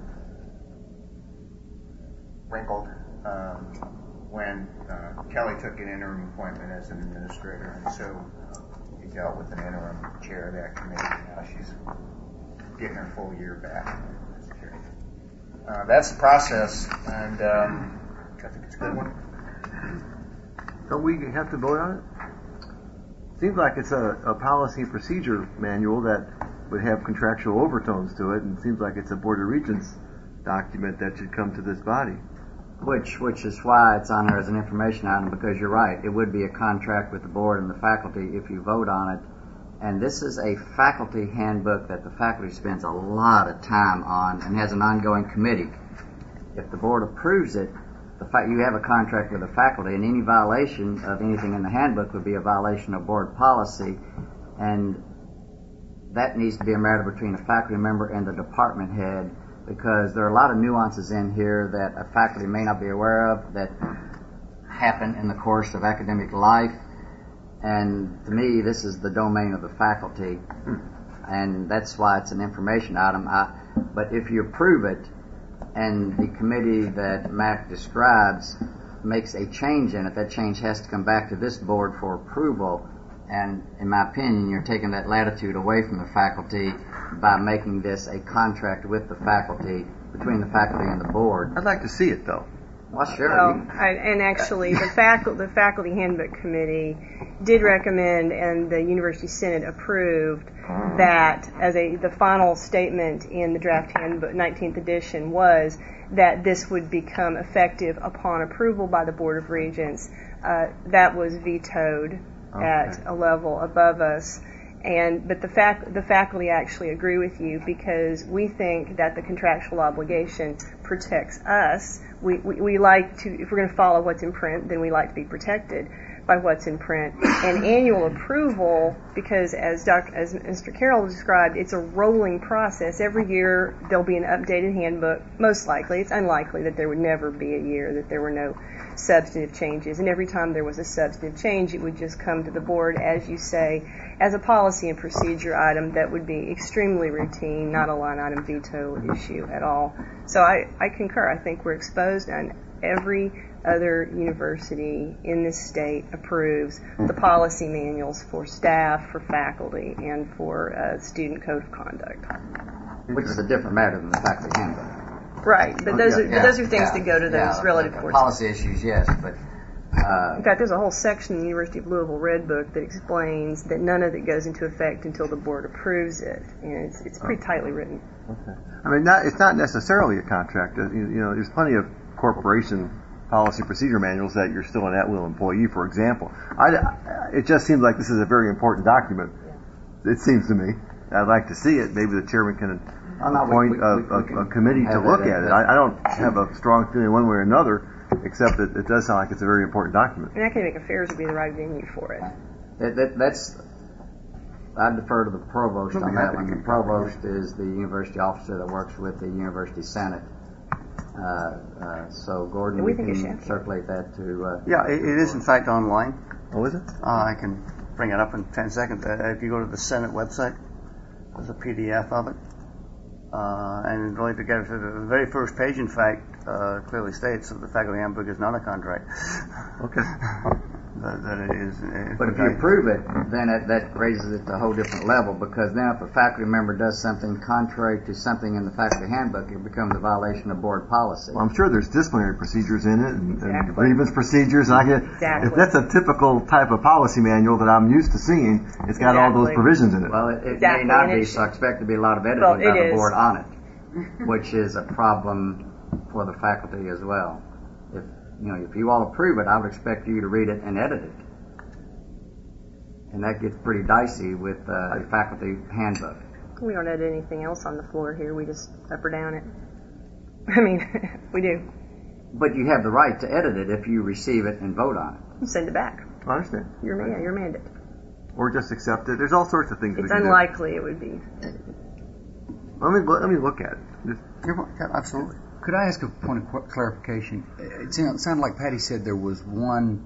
wrinkled when Kelly took an interim appointment as an administrator, and so he dealt with an interim chair of that committee. Now she's getting her full year back as chair. That's the process, and I think it's a good one. Don't we have to vote on it? Seems like it's a policy procedure manual that would have contractual overtones to it, and it seems like it's a Board of Regents document that should come to this body. Which is why it's on there as an information item, because you're right, it would be a contract with the board and the faculty if you vote on it. And this is a faculty handbook that the faculty spends a lot of time on and has an ongoing committee. If the board approves it, you have a contract with the faculty, and any violation of anything in the handbook would be a violation of board policy, and that needs to be a matter between the faculty member and the department head, because there are a lot of nuances in here that a faculty may not be aware of that happen in the course of academic life. And to me, this is the domain of the faculty, and that's why it's an information item. But if you approve it, and the committee that Mac describes makes a change in it, that change has to come back to this board for approval, And in my opinion, you're taking that latitude away from the faculty by making this a contract with the faculty, between the faculty and the board. I'd like to see it, though. Well, sure. And actually, the faculty handbook committee did recommend, and the University Senate approved, that as the final statement in the draft handbook, 19th edition, was that this would become effective upon approval by the Board of Regents. That was vetoed at a level above us. But the faculty actually agree with you, because we think that the contractual obligation protects us. We like to, if we're going to follow what's in print, then we like to be protected by what's in print. And annual approval, because as Mr. Carroll described, it's a rolling process. Every year there'll be an updated handbook. Most likely, it's unlikely that there would never be a year that there were no substantive changes. And every time there was a substantive change, it would just come to the board, as you say, as a policy and procedure item that would be extremely routine, not a line item veto issue at all. So I concur. I think we're exposed, and every other university in this state approves the policy manuals for staff, for faculty, and for student code of conduct. Which is a different matter than the faculty handbook. Right, but those are things that go to those relative courses. Policy issues, yes, but in fact, there's a whole section in the University of Louisville Red Book that explains that none of it goes into effect until the board approves it, and it's pretty tightly written. Okay. I mean, it's not necessarily a contract. There's plenty of corporation policy procedure manuals that you're still an at-will employee, for example. It just seems like this is a very important document. It seems to me. I'd like to see it. Maybe the chairman can appoint a committee to look at it. I don't have a strong feeling one way or another, except that it does sound like it's a very important document. And academic affairs would be the right venue for it. I defer to the provost on that one. The provost is the university officer that works with the University Senate. So Gordon, we can circulate that to... Yeah, it is in fact online. Oh, is it? I can bring it up in 10 seconds. If you go to the Senate website, there's a PDF of it. And really to get to the very first page, in fact, clearly states that the faculty handbook is not a contract. Okay. That it is. But if you approve it, then that raises it to a whole different level, because now if a faculty member does something contrary to something in the faculty handbook, it becomes a violation of board policy. Well, I'm sure there's disciplinary procedures in it and grievance procedures. And if that's a typical type of policy manual that I'm used to seeing, it's got all those provisions in it. Well, it may not be, so I expect to be a lot of editing by the board on it, which is a problem for the faculty as well. If you all approve it, I would expect you to read it and edit it. And that gets pretty dicey with the faculty handbook. We don't edit anything else on the floor here. We just up or down it. I mean, we do. But you have the right to edit it if you receive it and vote on it. You send it back. I understand. Your mandate. Or just accept it. There's all sorts of things we can do. It's unlikely it would be edited. Let me look at it. Absolutely. Could I ask a point of clarification? It sounded like Patty said there was one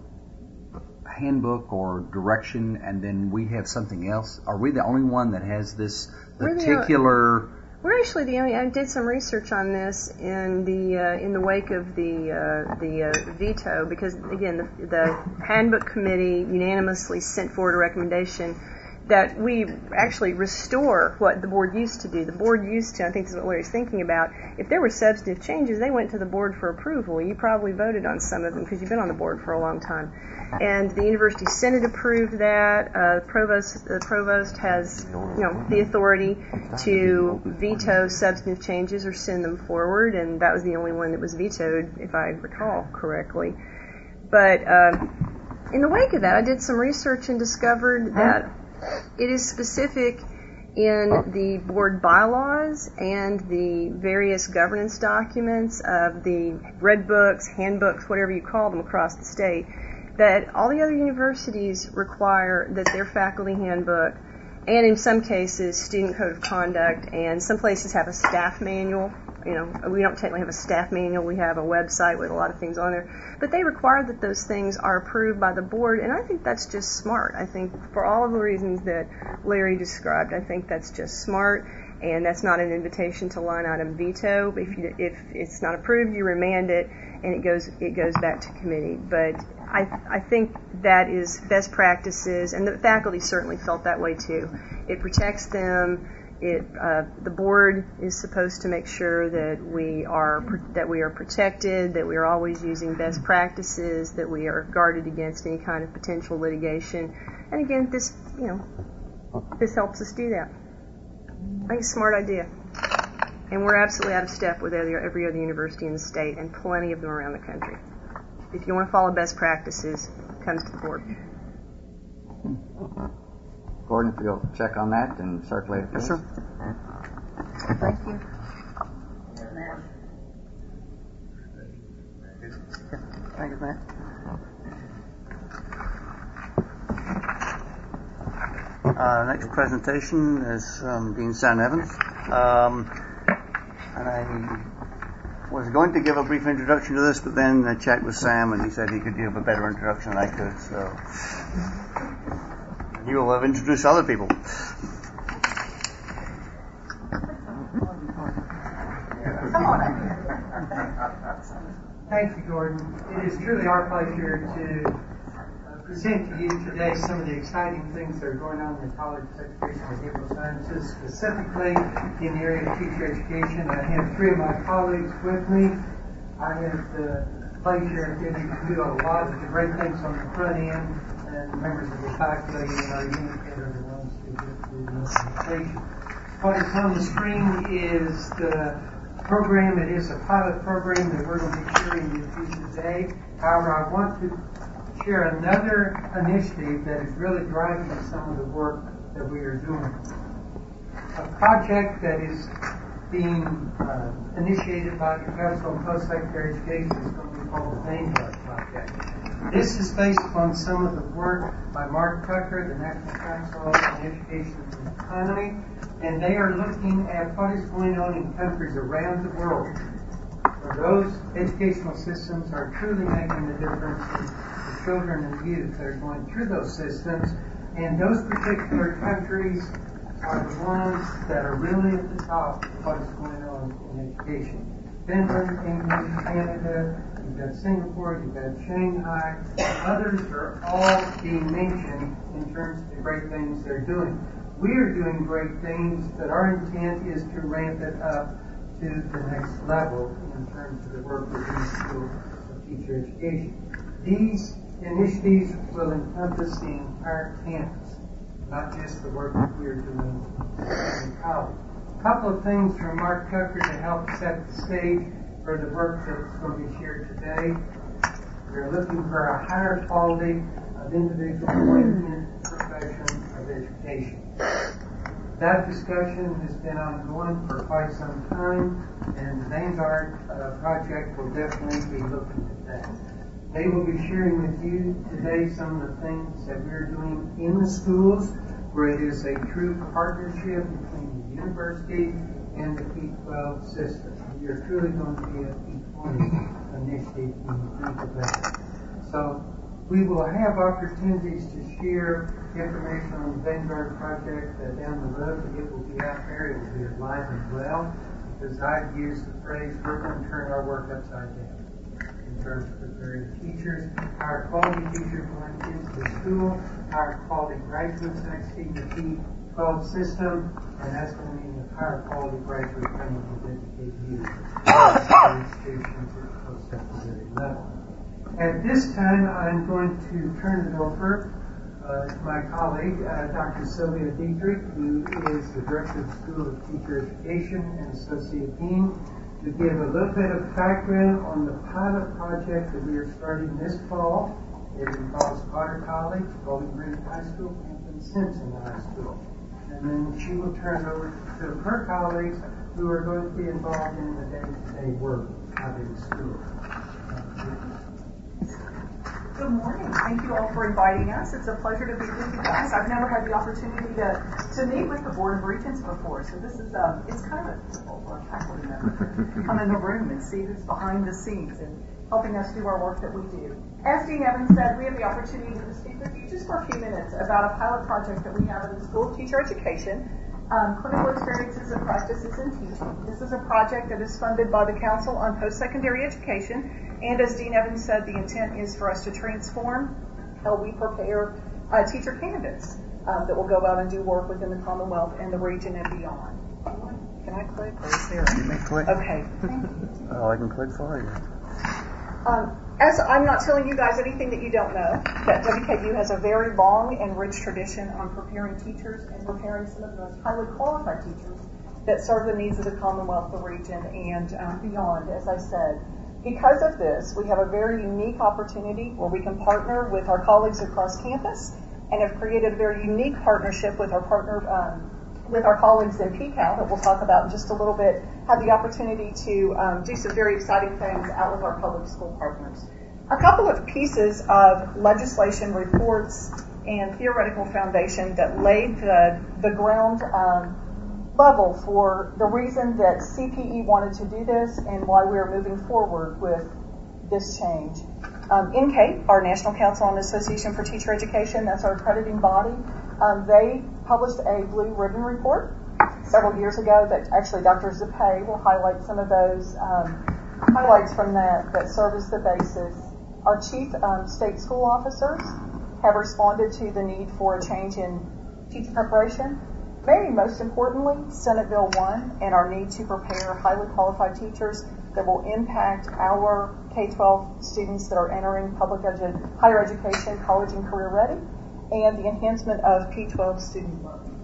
handbook or direction, and then we have something else. Are we the only one that has this particular? We're actually the only. I did some research on this in the wake of the veto, because again the handbook committee unanimously sent forward a recommendation that we actually restore what the board used to do. The board used to, I think this is what Larry's thinking about, if there were substantive changes, they went to the board for approval. You probably voted on some of them because you've been on the board for a long time. And the University Senate approved that. The provost has, the authority to veto substantive changes or send them forward, and that was the only one that was vetoed, if I recall correctly. But in the wake of that, I did some research and discovered that it is specific in the board bylaws and the various governance documents of the red books, handbooks, whatever you call them across the state, that all the other universities require that their faculty handbook, and in some cases student code of conduct, and some places have a staff manual. We don't technically have a staff manual. We have a website with a lot of things on there. But they require that those things are approved by the board, and I think that's just smart. I think for all of the reasons that Larry described, I think that's just smart. And that's not an invitation to line item veto. If it's not approved, you remand it, and it goes back to committee. But I think that is best practices, and the faculty certainly felt that way too. It protects them. The board is supposed to make sure that we are protected, that we are always using best practices, that we are guarded against any kind of potential litigation. And again, this helps us do that. I think it's a smart idea. And we're absolutely out of step with every other university in the state, and plenty of them around the country. If you want to follow best practices, it comes to the board. Gordon, if you'll check on that and circulate it. Yes, sir. Thank you. Thank you, Matt. Next presentation is Dean San Evans. And I was going to give a brief introduction to this, but then I checked with Sam, and he said he could give a better introduction than I could. So he will have introduced other people. Thank you, Gordon. It is truly our pleasure to present to you today some of the exciting things that are going on in the College of Education and Behavioral Sciences, specifically in the area of teacher education. I have three of my colleagues with me. I have the pleasure of getting to do a lot of the great things on the front end, and members of the faculty in our unit that are the ones who get to do the implementation. What is on the screen is the program. It is a pilot program that we're going to be sharing with you today. However, I want to share another initiative that is really driving some of the work that we are doing. A project that is being initiated by the Council of Post-Secondary Education is going to be called the Vanguard Project. This is based upon some of the work by Mark Tucker, the National Council on Education and Economy, and they are looking at what is going on in countries around the world where those educational systems are truly making a difference in the children and youth that are going through those systems. And those particular countries are the ones that are really at the top of what is going on in education. Finland, England, Canada, you've got Singapore, you've got Shanghai, others are all being mentioned in terms of the great things they're doing. We are doing great things, but our intent is to ramp it up to the next level in terms of the work we're doing in the School of Teacher Education. These initiatives will encompass the entire campus, not just the work that we're doing in college. A couple of things from Mark Tucker to help set the stage for the work that's going to be shared today. We're looking for a higher quality of individual appointment in the profession of education. That discussion has been ongoing for quite some time, and the Vanguard project will definitely be looking at that. They will be sharing with you today some of the things that we're doing in the schools, where it is a true partnership between the university and the P-12 system. We are truly going to be a P-20 initiative when you think of that. So we will have opportunities to share information on the Vanguard project down the road. It will be out there. It will be alive and well, because I've used the phrase, we're going to turn our work upside down in terms of preparing teachers, our quality teachers going into the school, our quality graduates exiting the P-12 system, and that's going to mean the higher quality graduate coming to educate youth in institutions at the post-secondary level. At this time, I'm going to turn it over to my colleague, Dr. Sylvia Dietrich, who is the Director of the School of Teacher Education and Associate Dean, to give a little bit of background on the pilot project that we are starting this fall. It involves Potter College, Bowling Green High School, and Simpson High School. And then she will turn it over to her colleagues who are going to be involved in the day-to-day work of the school. Good morning. Thank you all for inviting us. It's a pleasure to be with you guys. I've never had the opportunity to meet with the Board of Regents before, so this is it's kind of a faculty member to come in the room and see who's behind the scenes and helping us do our work that we do. As Dean Evans said, we have the opportunity to speak with you just for a few minutes about a pilot project that we have in the School of Teacher Education Clinical Experiences and Practices in Teaching. This is a project that is funded by the Council on Post-Secondary Education, and as Dean Evans said, the intent is for us to transform how we prepare teacher candidates that will go out and do work within the Commonwealth and the region and beyond. Can I click or is there? You may click. Okay, thank you. Oh, I can click for you. As I'm not telling you guys anything that you don't know, that WKU has a very long and rich tradition on preparing teachers and preparing some of the most highly qualified teachers that serve the needs of the Commonwealth, the region, and beyond, as I said. Because of this, we have a very unique opportunity where we can partner with our colleagues across campus and have created a very unique partnership with our with our colleagues in PCAL that we'll talk about in just a little bit, have the opportunity to do some very exciting things out with our public school partners. A couple of pieces of legislation, reports, and theoretical foundation that laid the ground level for the reason that CPE wanted to do this and why we are moving forward with this change. NCATE, our National Council on Association for Teacher Education, that's our accrediting body, they published a blue ribbon report several years ago that actually Dr. Zapay will highlight some of those highlights from that serve as the basis. Our chief state school officers have responded to the need for a change in teacher preparation. Maybe most importantly, Senate Bill 1 and our need to prepare highly qualified teachers that will impact our K-12 students that are entering higher education, college and career ready, and the enhancement of P-12 student learning.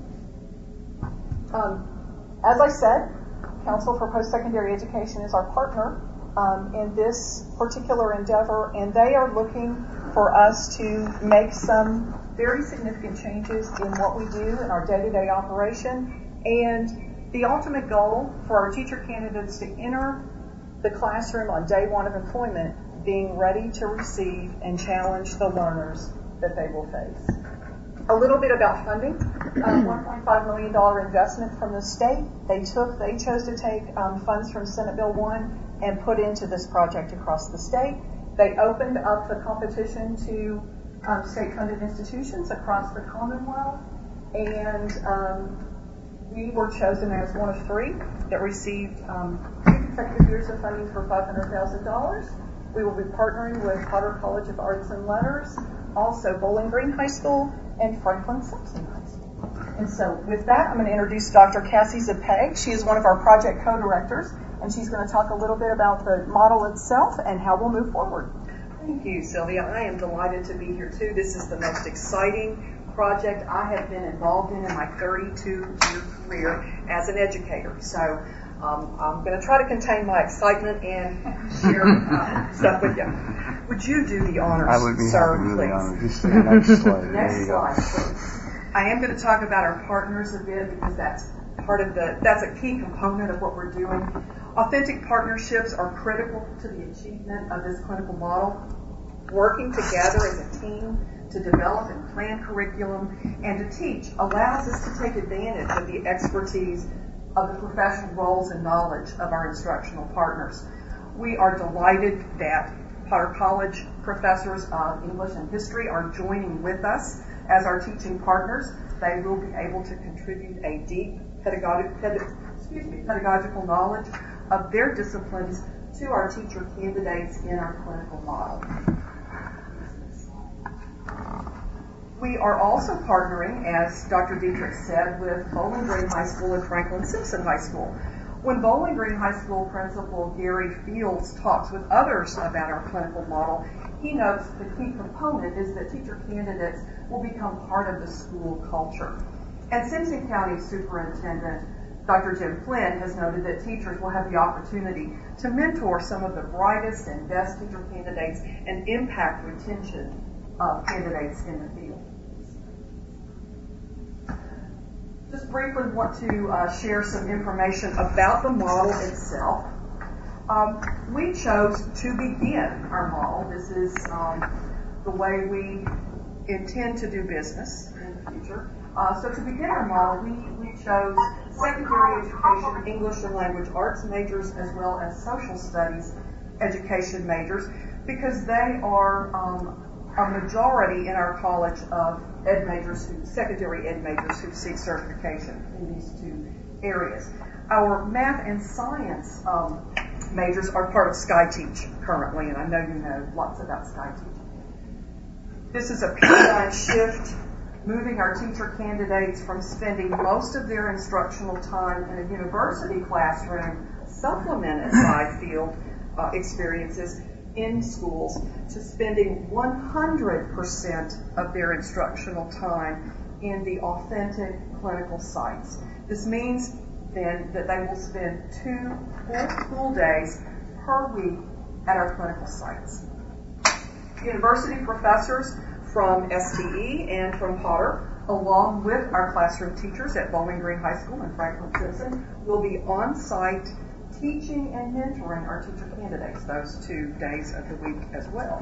As I said, Council for Post-Secondary Education is our partner in this particular endeavor, and they are looking for us to make some very significant changes in what we do in our day-to-day operation, and the ultimate goal for our teacher candidates to enter the classroom on day one of employment being ready to receive and challenge the learners that they will face. A little bit about funding. $1.5 million investment from the state. They chose to take funds from Senate Bill 1 and put into this project across the state. They opened up the competition to state-funded institutions across the Commonwealth, and we were chosen as one of 3 that received 2 consecutive years of funding for $500,000. We will be partnering with Potter College of Arts and Letters, also Bowling Green High School, and Franklin Simpson High School. And so with that, I'm going to introduce Dr. Cassie Zapay. She is one of our project co-directors, and she's going to talk a little bit about the model itself and how we'll move forward. Thank you, Sylvia. I am delighted to be here, too. This is the most exciting project I have been involved in my 32-year career as an educator. So I'm going to try to contain my excitement and share stuff with you. Would you do the honors, I would be sir, happy to do please? the honors. Just the next slide. Next There you go. slide, please. I am going to talk about our partners a bit because that's a key component of what we're doing. Authentic partnerships are critical to the achievement of this clinical model. Working together as a team to develop and plan curriculum and to teach allows us to take advantage of the expertise of the professional roles and knowledge of our instructional partners. We are delighted that Potter College professors of English and history are joining with us as our teaching partners. They will be able to contribute a deep pedagogical knowledge of their disciplines to our teacher candidates in our clinical model. We are also partnering, as Dr. Dietrich said, with Bowling Green High School and Franklin Simpson High School. When Bowling Green High School Principal Gary Fields talks with others about our clinical model, he notes the key component is that teacher candidates will become part of the school culture. And Simpson County Superintendent Dr. Jim Flynn has noted that teachers will have the opportunity to mentor some of the brightest and best teacher candidates and impact retention of candidates in the field. Just briefly want to share some information about the model itself. We chose to begin our model. This is the way we intend to do business in the future. So to begin our model, we chose secondary education, English and language arts majors, as well as social studies education majors, because they are a majority in our College of secondary ed majors who seek certification in these two areas. Our math and science majors are part of SkyTeach currently, and I know you know lots about SkyTeach. This is a paradigm shift, moving our teacher candidates from spending most of their instructional time in a university classroom, supplemented by field experiences in schools, to spending 100% of their instructional time in the authentic clinical sites. This means then that they will spend 2 full school days per week at our clinical sites. University professors from STE and from Potter, along with our classroom teachers at Bowling Green High School and Franklin Simpson, will be on site teaching and mentoring our teacher candidates those 2 days of the week as well.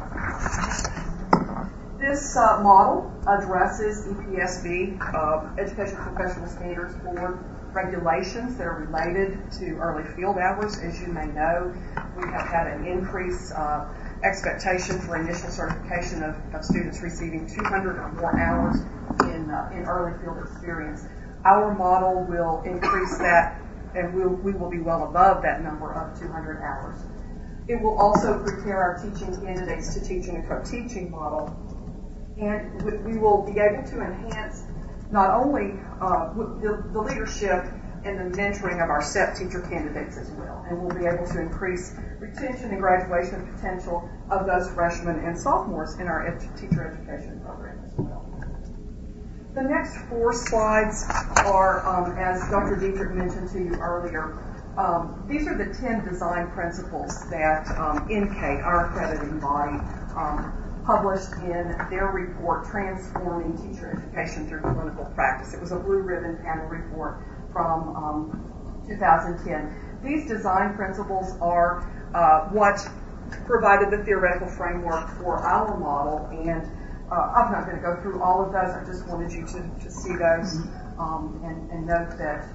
This model addresses EPSB, Education Professional Standards Board regulations that are related to early field hours. As you may know, we have had an increase expectation for initial certification of students receiving 200 or more hours in early field experience. Our model will increase that, and we will be well above that number of 200 hours. It will also prepare our teaching candidates to teach in a co-teaching model, and we will be able to enhance not only the leadership and the mentoring of our SEP teacher candidates as well, and we'll be able to increase retention and graduation potential of those freshmen and sophomores in our teacher education program as well. The next 4 slides are, as Dr. Dietrich mentioned to you earlier, these are the 10 design principles that NCATE, our accrediting body, published in their report, Transforming Teacher Education Through Clinical Practice. It was a blue ribbon panel report from 2010. These design principles are what provided the theoretical framework for our model, and I'm not going to go through all of those. I just wanted you to see those and note that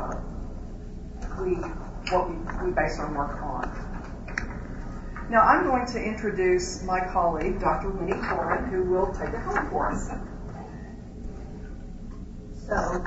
we base our work on. Now I'm going to introduce my colleague, Dr. Winnie Corin, who will take it home for us. So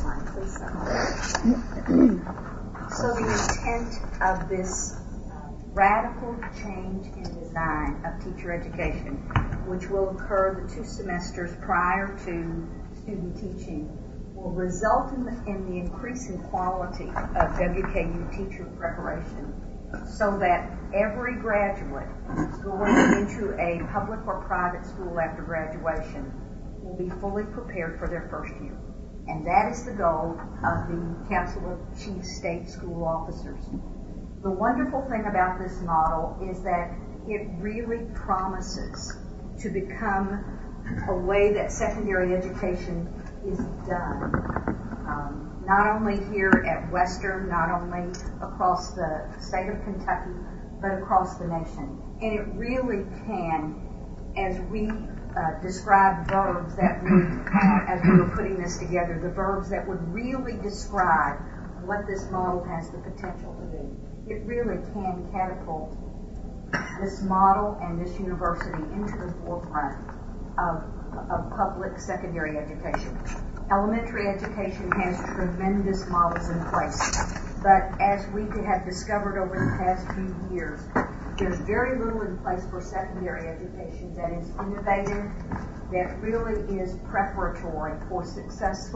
the intent of this radical change in design of teacher education, which will occur the 2 semesters prior to student teaching, will result in the increasing quality of WKU teacher preparation, so that every graduate going into a public or private school after graduation will be fully prepared for their first year. And that is the goal of the Council of Chief State School Officers. The wonderful thing about this model is that it really promises to become a way that secondary education is done. Not only here at Western, not only across the state of Kentucky, but across the nation. And it really can, as we describe verbs that would, as we were putting this together, the verbs that would really describe what this model has the potential to do. It really can catapult this model and this university into the forefront of public secondary education. Elementary education has tremendous models in place, but as we have discovered over the past few years, there's very little in place for secondary education that is innovative, that really is preparatory for success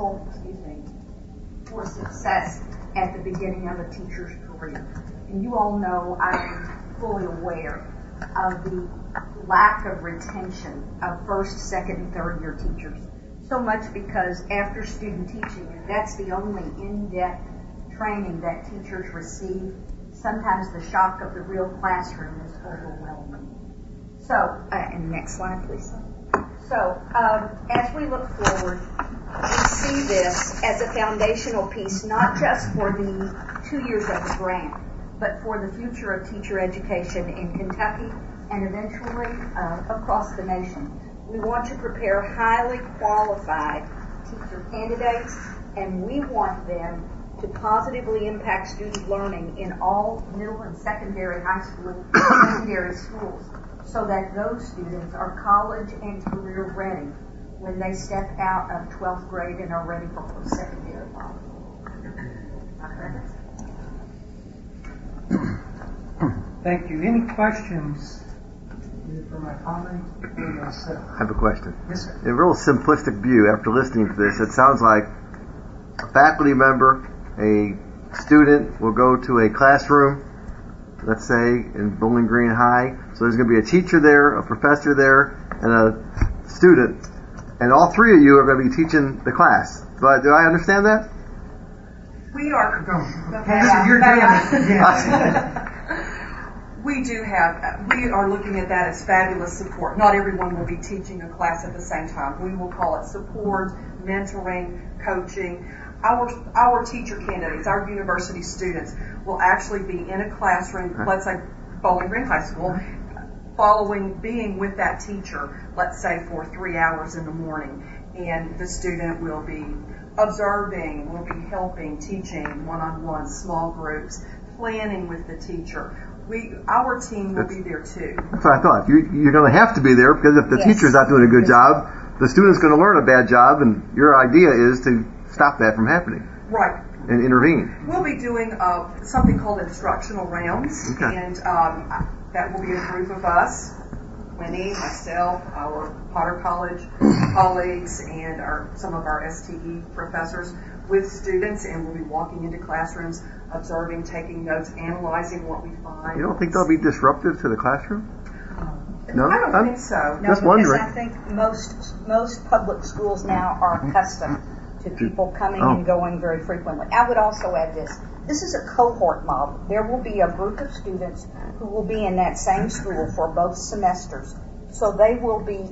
at the beginning of a teacher's career. And you all know I am fully aware of the lack of retention of first, second, and third year teachers. So much because after student teaching, and that's the only in-depth training that teachers receive, sometimes the shock of the real classroom is overwhelming. So, and next slide, please. So, as we look forward, we see this as a foundational piece, not just for the 2 years of the grant, but for the future of teacher education in Kentucky and eventually across the nation. We want to prepare highly qualified teacher candidates, and we want them to positively impact student learning in all middle and secondary high school, secondary schools, so that those students are college and career ready when they step out of 12th grade and are ready for post-secondary life. Thank you. Any questions either for my colleague or myself? I have a question. Yes, sir. In a real simplistic view, after listening to this, it sounds like a faculty member, a student will go to a classroom, let's say in Bowling Green High. So there's going to be a teacher there, a professor there, and a student. And all three of you are going to be teaching the class. Do I understand that? We are. You're doing it. Yes. We are looking at that as fabulous support. Not everyone will be teaching a class at the same time. We will call it support, mentoring, coaching. Our teacher candidates, our university students, will actually be in a classroom, let's say Bowling Green High School, being with that teacher, let's say for 3 hours in the morning. And the student will be observing, will be helping, teaching one-on-one, small groups, planning with the teacher. Our team will be there too. That's what I thought. You're going to have to be there because if the teacher's not doing a good job, the student's going to learn a bad job, and your idea is to stop that from happening. Right. And intervene. We'll be doing something called instructional rounds, and that will be a group of us, Winnie, myself, our Potter College colleagues, and some of our STE professors with students, and we'll be walking into classrooms, observing, taking notes, analyzing what we find. You don't think they'll be disruptive to the classroom? No? I don't think so. No, Just wondering. because I think most public schools now are accustomed to people coming and going very frequently. I would also add this. This is a cohort model. There will be a group of students who will be in that same school for both semesters. So they will be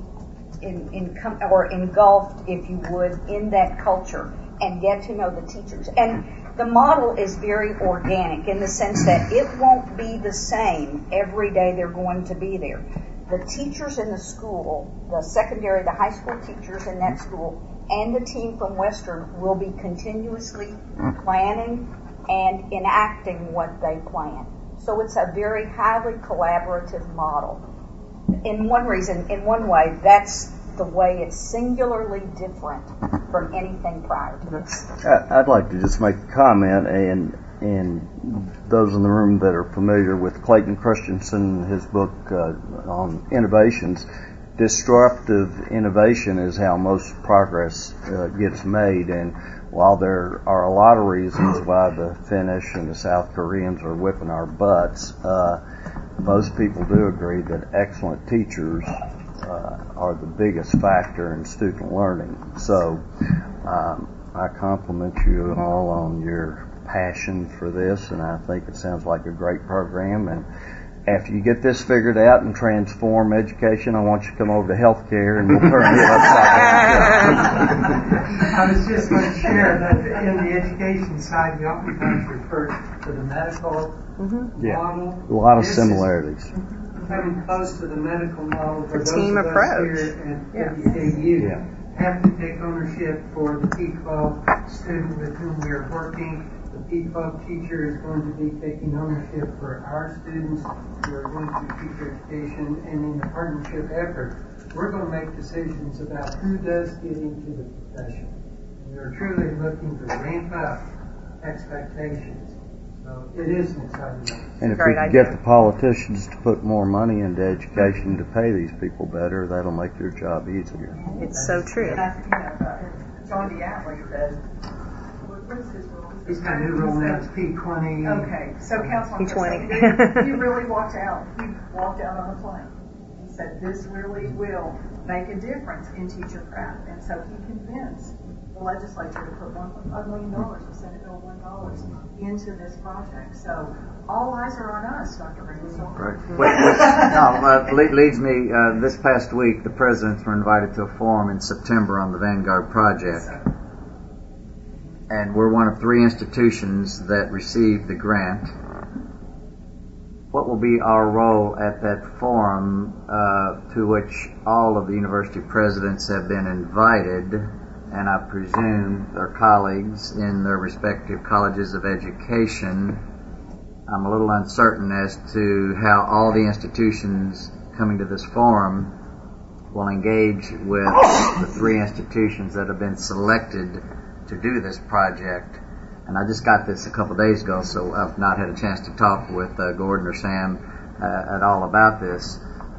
engulfed, if you would, in that culture and get to know the teachers. And the model is very organic in the sense that it won't be the same every day they're going to be there. The teachers in the school, the secondary, the high school teachers in that school, and the team from Western will be continuously planning and enacting what they plan. So it's a very highly collaborative model. In one way, that's the way it's singularly different from anything prior to this. I'd like to just make a comment, and those in the room that are familiar with Clayton Christensen, his book on innovations, disruptive innovation is how most progress gets made. And while there are a lot of reasons why the Finnish and the South Koreans are whipping our butts, most people do agree that excellent teachers are the biggest factor in student learning. So I compliment you all on your passion for this, and I think it sounds like a great program. And after you get this figured out and transform education, I want you to come over to healthcare and we'll turn it upside down. I was just going to share that in the education side, we oftentimes refer to the medical model. A lot of similarities. Coming close to the medical model for those team of approach. us here at WKU have to take ownership for the P12 student with whom we are working. The P12 teacher is going to be taking ownership for our students who are going through teacher education, and in the partnership effort, we're going to make decisions about who does get into the profession. We are truly looking to ramp up expectations. So it is an exciting moment. And if we can get the politicians to put more money into education to pay these people better, that'll make their job easier. It's so true. John DeAtley said, what is his role? He's got new role now, it's P20. Okay, so Councilman P20. he really walked out. He walked out on the plane. He said, this really will make a difference in teacher craft. And so he convinced the legislature to put $1.5 million, the Senate Bill $1, into this project. So all eyes are on us, Dr. Ramsey. Right. Leads me, this past week, the presidents were invited to a forum in September on the Vanguard Project. And we're one of 3 institutions that received the grant. What will be our role at that forum, to which all of the university presidents have been invited, and I presume their colleagues in their respective colleges of education? I'm a little uncertain as to how all the institutions coming to this forum will engage with the 3 institutions that have been selected to do this project. And I just got this a couple days ago, so I've not had a chance to talk with Gordon or Sam at all about this.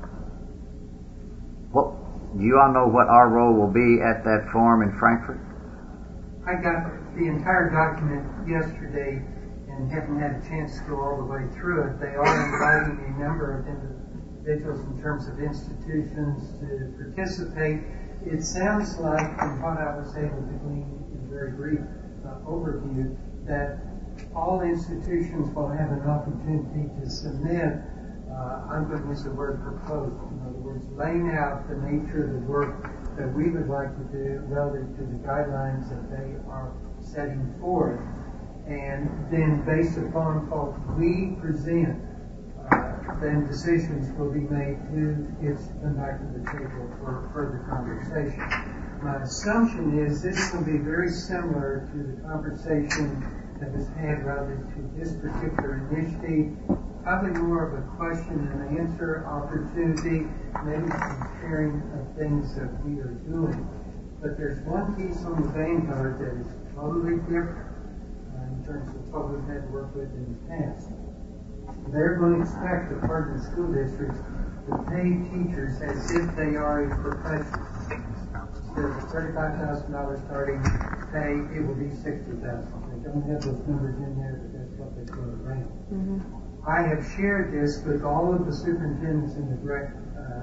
Do you all know what our role will be at that forum in Frankfurt? I got the entire document yesterday and haven't had a chance to go all the way through it. They are inviting a number of individuals in terms of institutions to participate. It sounds like, from what I was able to glean in a very brief overview, that all institutions will have an opportunity to submit, I'm going to use the word proposal, in other words, laying out the nature of the work that we would like to do relative to the guidelines that they are setting forth. And then based upon what we present, then decisions will be made who gets to come back to the table for further conversation. My assumption is this will be very similar to the conversation that was had relative to this particular initiative. Probably more of a question and answer opportunity, maybe some sharing of things that we are doing. But there's one piece on the Vanguard that is totally different in terms of what we've had to work with in the past. They're going to expect the partner school districts to pay teachers as if they are a professional. Instead of $35,000 starting pay, it will be $60,000. They don't have those numbers in there, but that's what they throw around. Mm-hmm. I have shared this with all of the superintendents in the direct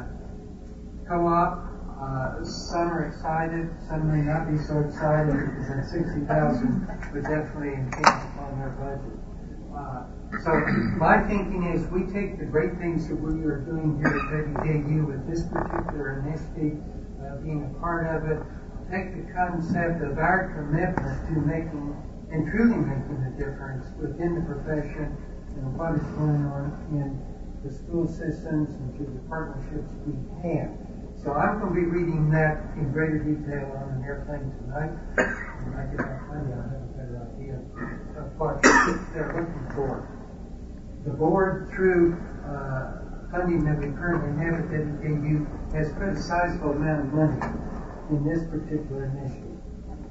co-op. Some are excited, some may not be so excited because that $60,000 would definitely impinge upon their budget. So my thinking is we take the great things that we are doing here at WKU with this particular initiative, being a part of it, take the concept of our commitment to making and truly making a difference within the profession and what is going on in the school systems and through the partnerships we have. So I'm going to be reading that in greater detail on an airplane tonight. When I get back Monday, I'll have a better idea of what they're looking for. The board, through funding that we currently have at WKU, has put a sizable amount of money in this particular initiative.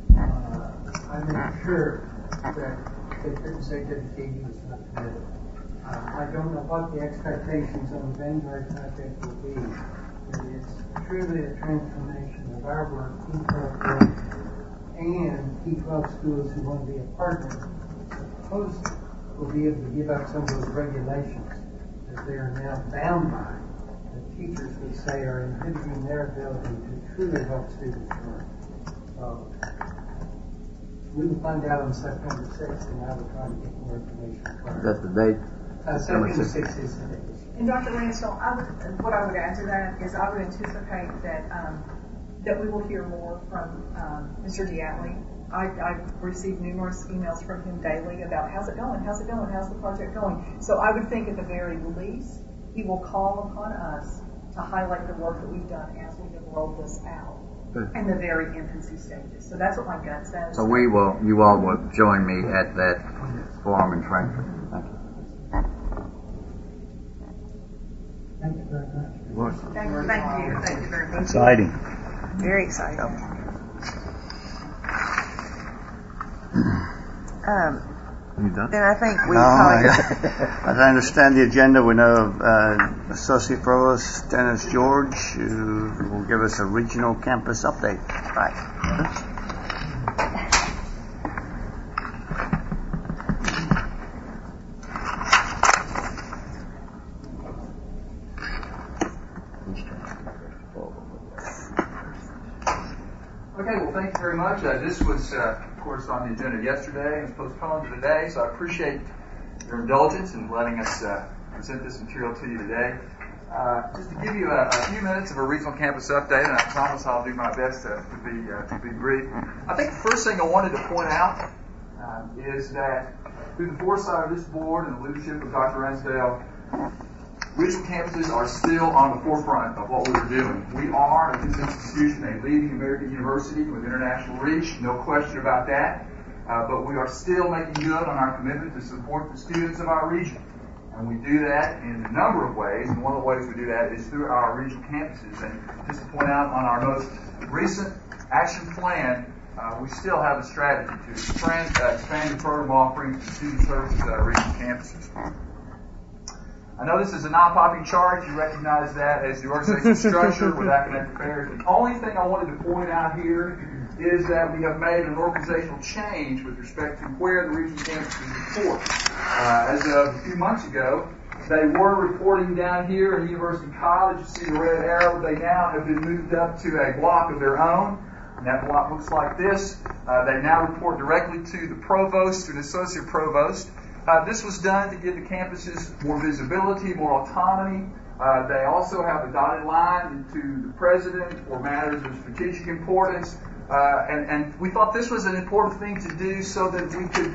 I'm not sure that they couldn't say WKU is not committed. I don't know what the expectations on the Vanguard project will be, but it's truly a transformation of our work, K-12 work, and K-12 schools who want to be a partner, supposedly will be able to give up some of those regulations that they are now bound by, that teachers would say are inhibiting their ability to truly help students learn. We will find out on September 6th, and I will try to get more information. Is that the date? September 6th is the date. And Dr. Ransdell, what I would add to that is I would anticipate that we will hear more from Mr. Diatley. I receive numerous emails from him daily about how's it going, how's the project going. So I would think at the very least, he will call upon us to highlight the work that we've done as we have rolled this out in the very infancy stages. So that's what my gut says. So you all will join me at that forum in Frankfurt. Thank you. Thank you very much. Thank you very much. Exciting. Very exciting. You done? Then I think we as I understand the agenda, we know Associate Provost Dennis George, who will give us a regional campus update. Right. Okay, well, thank you very much. This was, of course, on the agenda yesterday and postponed to today, so I appreciate your indulgence in letting us present this material to you today. Just to give you a few minutes of a regional campus update, and I promise I'll do my best to be brief. I think the first thing I wanted to point out is that through the foresight of this board and the leadership of Dr. Ransdell, regional campuses are still on the forefront of what we are doing. We are, at this institution, a leading American university with international reach, no question about that. But we are still making good on our commitment to support the students of our region. And we do that in a number of ways, and one of the ways we do that is through our regional campuses. And just to point out, on our most recent action plan, we still have a strategy to expand the program offerings to student services at our regional campuses. I know this is a non-popping chart. You recognize that as the organizational structure with academic affairs. The only thing I wanted to point out here is that we have made an organizational change with respect to where the regional campuses report. As of a few months ago, they were reporting down here in University College. You see the red arrow. They now have been moved up to a block of their own. And that block looks like this. They now report directly to the provost, to an associate provost. This was done to give the campuses more visibility, more autonomy. They also have a dotted line to the president for matters of strategic importance. And we thought this was an important thing to do so that we could,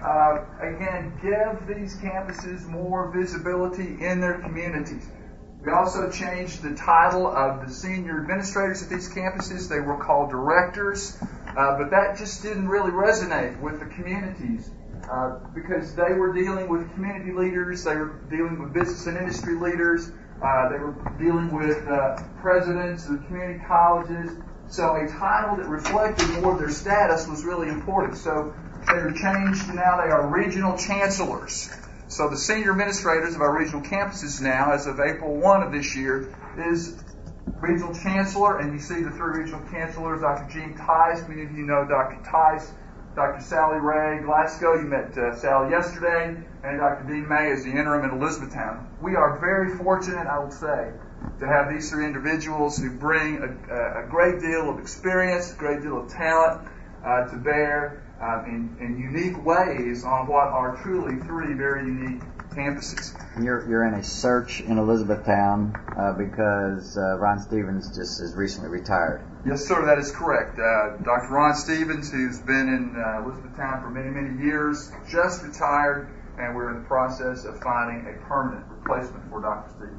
again, give these campuses more visibility in their communities. We also changed the title of the senior administrators at these campuses. They were called directors, but that just didn't really resonate with the communities because they were dealing with community leaders, they were dealing with business and industry leaders, they were dealing with presidents of community colleges. So a title that reflected more of their status was really important. So they were changed to now they are regional chancellors. So the senior administrators of our regional campuses now, as of April 1 of this year, is regional chancellor, and you see the three regional chancellors, Dr. Gene Tice, many of you know Dr. Tice, Dr. Sally Ray Glasgow, you met Sally yesterday, and Dr. Dean May is the interim in Elizabethtown. We are very fortunate, I would say, to have these three individuals who bring a great deal of experience, a great deal of talent to bear in unique ways on what are truly three very unique campuses. You're in a search in Elizabethtown because Ron Stevens just has recently retired. Yes, sir, that is correct. Dr. Ron Stevens, who's been in Elizabethtown for many, many years, just retired, and we're in the process of finding a permanent replacement for Dr. Stevens.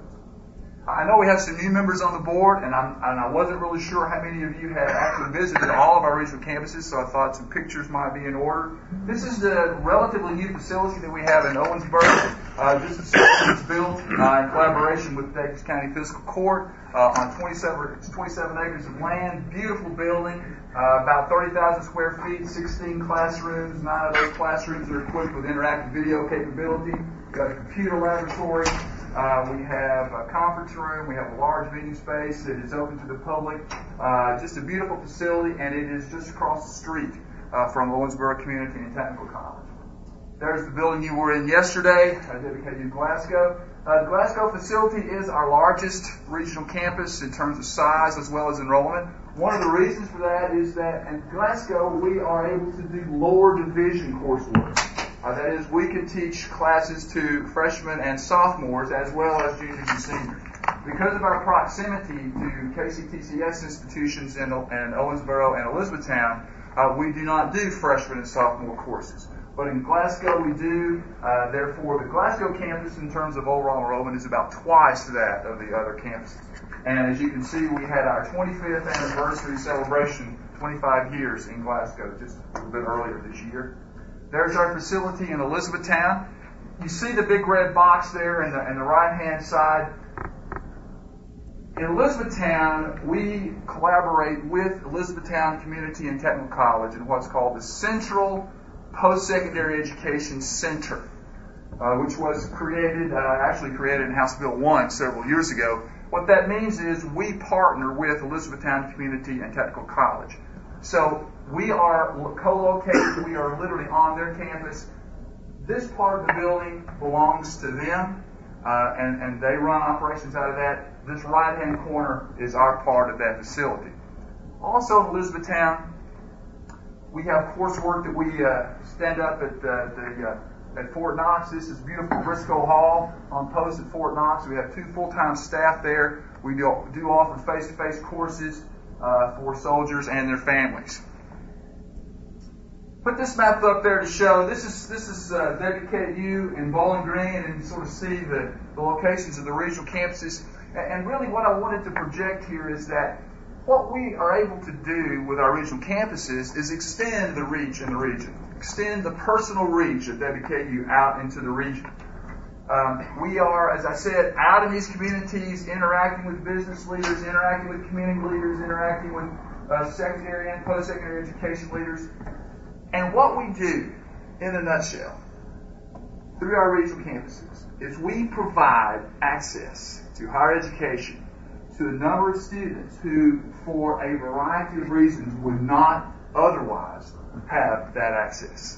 I know we have some new members on the board, and I wasn't really sure how many of you had actually visited all of our regional campuses, so I thought some pictures might be in order. This is the relatively new facility that we have in Owensboro. This facility was built in collaboration with Davis County Fiscal Court on 27 acres of land. Beautiful building, about 30,000 square feet, 16 classrooms. 9 of those classrooms are equipped with interactive video capability. We've got a computer laboratory. We have a conference room. We have a large meeting space that is open to the public. Just a beautiful facility, and it is just across the street from Owensboro Community and Technical College. There's the building you were in yesterday, dedicated to Glasgow. The Glasgow facility is our largest regional campus in terms of size as well as enrollment. One of the reasons for that is that in Glasgow we are able to do lower division coursework. That is, we can teach classes to freshmen and sophomores as well as juniors and seniors. Because of our proximity to KCTCS institutions in Owensboro and Elizabethtown, we do not do freshman and sophomore courses. But in Glasgow we do. Therefore, the Glasgow campus in terms of overall enrollment is about twice that of the other campuses. And as you can see, we had our 25th anniversary celebration, 25 years in Glasgow, just a little bit earlier this year. There's our facility in Elizabethtown. You see the big red box there in the right-hand side. In Elizabethtown, we collaborate with Elizabethtown Community and Technical College in what's called the Central Post-Secondary Education Center, which was created in House Bill 1 several years ago. What that means is we partner with Elizabethtown Community and Technical College. So we are co-located, we are literally on their campus. This part of the building belongs to them, and they run operations out of that. This right-hand corner is our part of that facility. Also in Elizabethtown, we have coursework that we stand up at Fort Knox. This is beautiful Briscoe Hall on post at Fort Knox. We have 2 full-time staff there. We do offer face-to-face courses for soldiers and their families. Put this map up there to show this is WKU in Bowling Green, and you sort of see the locations of the regional campuses. And really what I wanted to project here is that what we are able to do with our regional campuses is extend the reach in the region, extend the personal reach of WKU out into the region. We are, as I said, out in these communities, interacting with business leaders, interacting with community leaders, interacting with secondary and post-secondary education leaders. And what we do, in a nutshell, through our regional campuses, is we provide access to higher education to a number of students who, for a variety of reasons, would not otherwise have that access.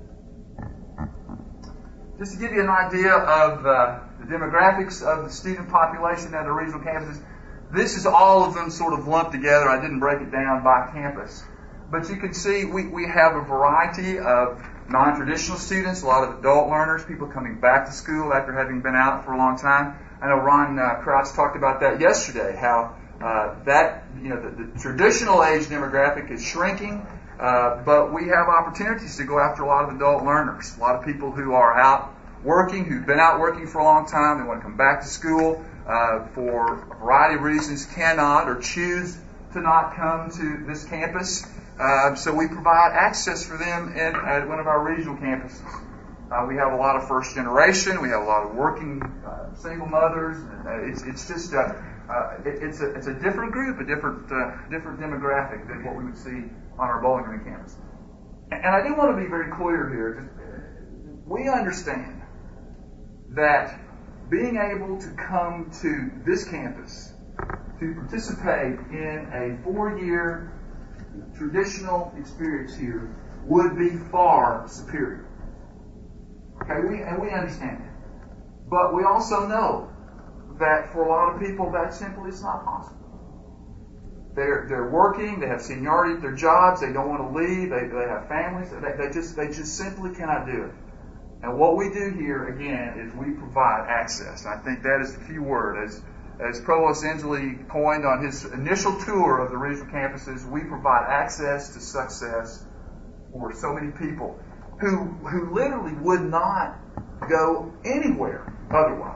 Just to give you an idea of the demographics of the student population at the regional campuses, this is all of them sort of lumped together. I didn't break it down by campus. But you can see we have a variety of non-traditional students, a lot of adult learners, people coming back to school after having been out for a long time. I know Ron Crouch talked about that yesterday, how the traditional age demographic is shrinking, but we have opportunities to go after a lot of adult learners, a lot of people who are out working, who've been out working for a long time, they want to come back to school for a variety of reasons, cannot or choose to not come to this campus. So we provide access for them at one of our regional campuses. We have a lot of first generation. We have a lot of working single mothers. It's just it's a different group, a different demographic than what we would see on our Bowling Green campus. And I do want to be very clear here. We understand that being able to come to this campus to participate in a 4-year traditional experience here would be far superior. Okay, we understand that. But we also know that for a lot of people that simply is not possible. They're working, they have seniority at their jobs, they don't want to leave, they have families, they just simply cannot do it. And what we do here, again, is we provide access. And I think that is the key word. As Provost Inslee coined on his initial tour of the regional campuses, we provide access to success for so many people who literally would not go anywhere otherwise.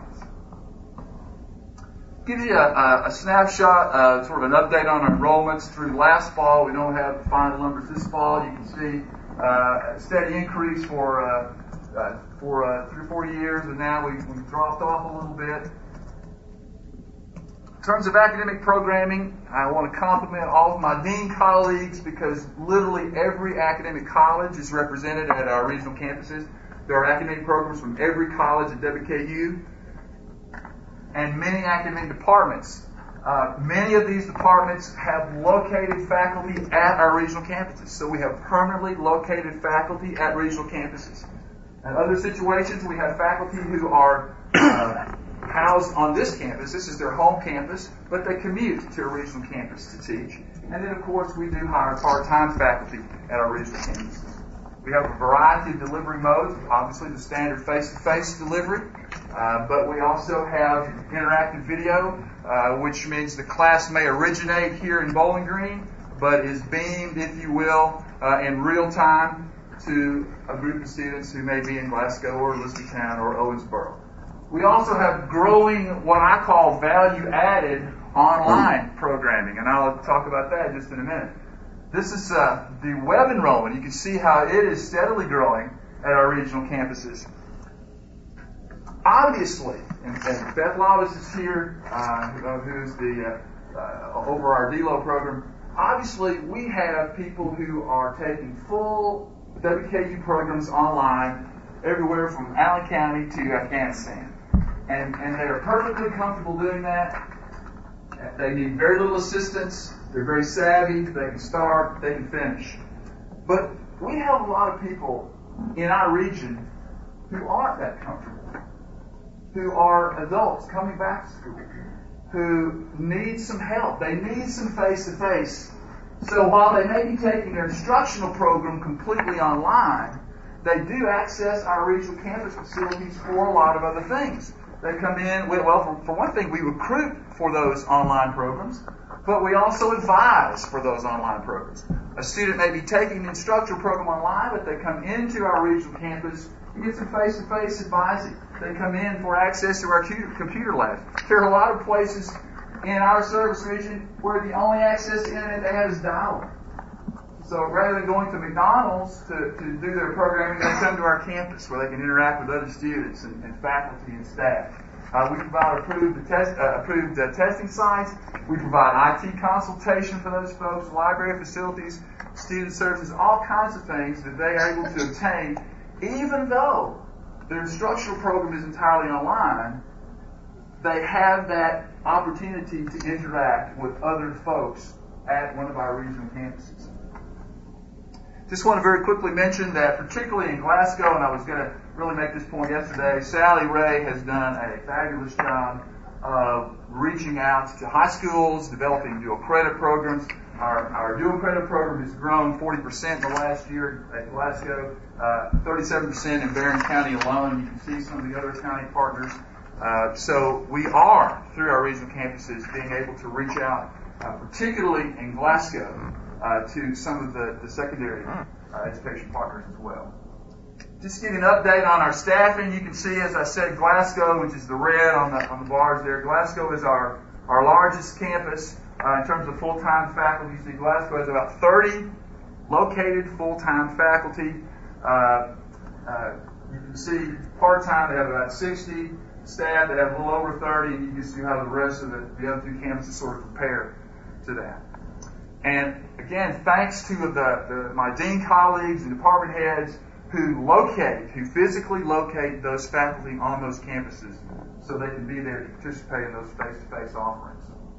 Give you a snapshot, sort of an update on enrollments through last fall. We don't have the final numbers this fall. You can see a steady increase for 3 or 4 years, and now we've dropped off a little bit. In terms of academic programming, I want to compliment all of my dean colleagues because literally every academic college is represented at our regional campuses. There are academic programs from every college at WKU and many academic departments. Many of these departments have located faculty at our regional campuses. So we have permanently located faculty at regional campuses. In other situations, we have faculty who are housed on this campus. This is their home campus, but they commute to a regional campus to teach. And then, of course, we do hire part-time faculty at our regional campuses. We have a variety of delivery modes, obviously the standard face-to-face delivery, but we also have interactive video, which means the class may originate here in Bowling Green, but is beamed, if you will, in real time to a group of students who may be in Glasgow or Elizabethtown or Owensboro. We also have growing, what I call value-added online programming, and I'll talk about that just in a minute. This is the web enrollment. You can see how it is steadily growing at our regional campuses. Obviously, and Beth Lawless is here, who's the over our DLO program. Obviously, we have people who are taking full WKU programs online everywhere from Allen County to Afghanistan. And they are perfectly comfortable doing that. They need very little assistance. They're very savvy. They can start. They can finish. But we have a lot of people in our region who aren't that comfortable, who are adults coming back to school, who need some help. They need some face-to-face. So while they may be taking their instructional program completely online, they do access our regional campus facilities for a lot of other things. They come in, for one thing, we recruit for those online programs, but we also advise for those online programs. A student may be taking the instructional program online, but they come into our regional campus and get some face-to-face advising. They come in for access to our computer labs. There are a lot of places in our service region where the only access to the internet they have is dial-up. So rather than going to McDonald's to do their programming, they come to our campus where they can interact with other students and faculty and staff. We provide approved testing sites. We provide IT consultation for those folks, library facilities, student services, all kinds of things that they are able to obtain, even though their instructional program is entirely online. They have that opportunity to interact with other folks at one of our regional campuses. Just want to very quickly mention that, particularly in Glasgow, and I was going to really make this point yesterday, Sally Ray has done a fabulous job of reaching out to high schools, developing dual credit programs. Our dual credit program has grown 40% in the last year at Glasgow, 37% in Barron County alone. You can see some of the other county partners. So we are, through our regional campuses, being able to reach out, particularly in Glasgow, to some of the secondary education partners as well. Just to give you an update on our staffing, you can see, as I said, Glasgow, which is the red on the bars there. Glasgow is our largest campus in terms of full-time faculty. You see Glasgow has about 30 located full-time faculty. You can see part-time, they have about 60. Staff, they have a little over 30, and you can see how the rest of the other two campuses sort of compare to that. And again, thanks to my dean colleagues and department heads who physically locate those faculty on those campuses so they can be there to participate in those face-to-face offerings.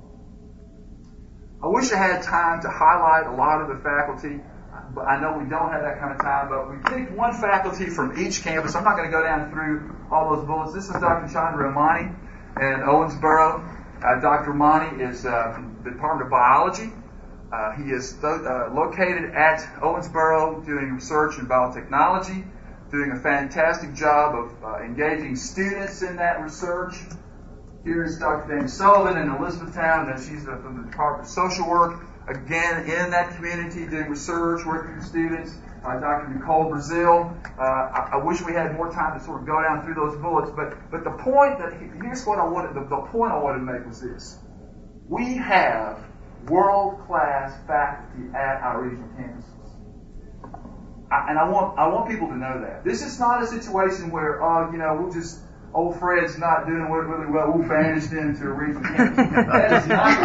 I wish I had time to highlight a lot of the faculty, but I know we don't have that kind of time, but we picked one faculty from each campus. I'm not going to go down through all those bullets. This is Dr. Chandra Amani in Owensboro. Dr. Amani is from the Department of Biology. He is located at Owensboro doing research in biotechnology, doing a fantastic job of engaging students in that research. Here is Dr. Dana Sullivan in Elizabethtown, and she's from the Department of Social Work, again in that community doing research, working with students. Dr. Nicole Brazil. I wish we had more time to sort of go down through those bullets, but the point here's what I wanted. The point I wanted to make was this: we have world-class faculty at our regional campuses, and I want people to know that this is not a situation where we'll just old Fred's not doing really well, we'll banish him to a regional campus. That is not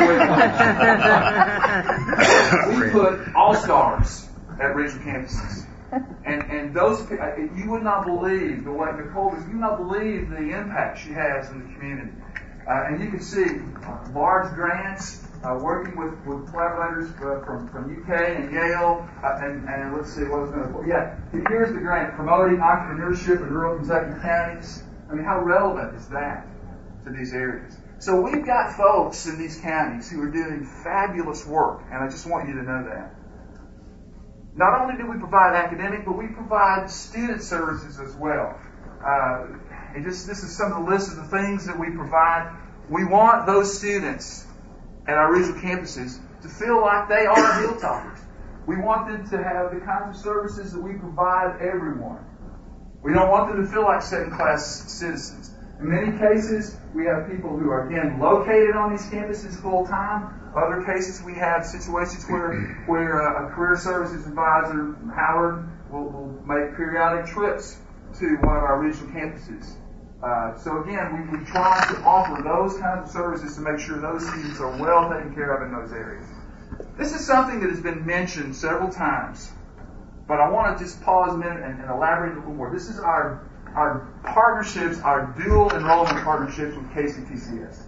the way it works. We put all-stars at regional campuses. And those, you would not believe the way Nicole does, you would not believe the impact she has in the community. And you can see large grants, working with collaborators from UK and Yale, and let's see what was going to, here's the grant, Promoting Entrepreneurship in Rural Kentucky Counties. I mean, how relevant is that to these areas? So we've got folks in these counties who are doing fabulous work, and I just want you to know that. Not only do we provide academic, but we provide student services as well. This is some of the list of the things that we provide. We want those students at our regional campuses to feel like they are Hilltoppers. We want them to have the kinds of services that we provide everyone. We don't want them to feel like second-class citizens. In many cases, we have people who are, again, located on these campuses full-time. Other cases, we have situations where a career services advisor, Howard, will make periodic trips to one of our regional campuses. So again, we try to offer those kinds of services to make sure those students are well taken care of in those areas. This is something that has been mentioned several times, but I want to just pause a minute and elaborate a little more. This is our partnerships, our dual enrollment partnerships with KCTCS.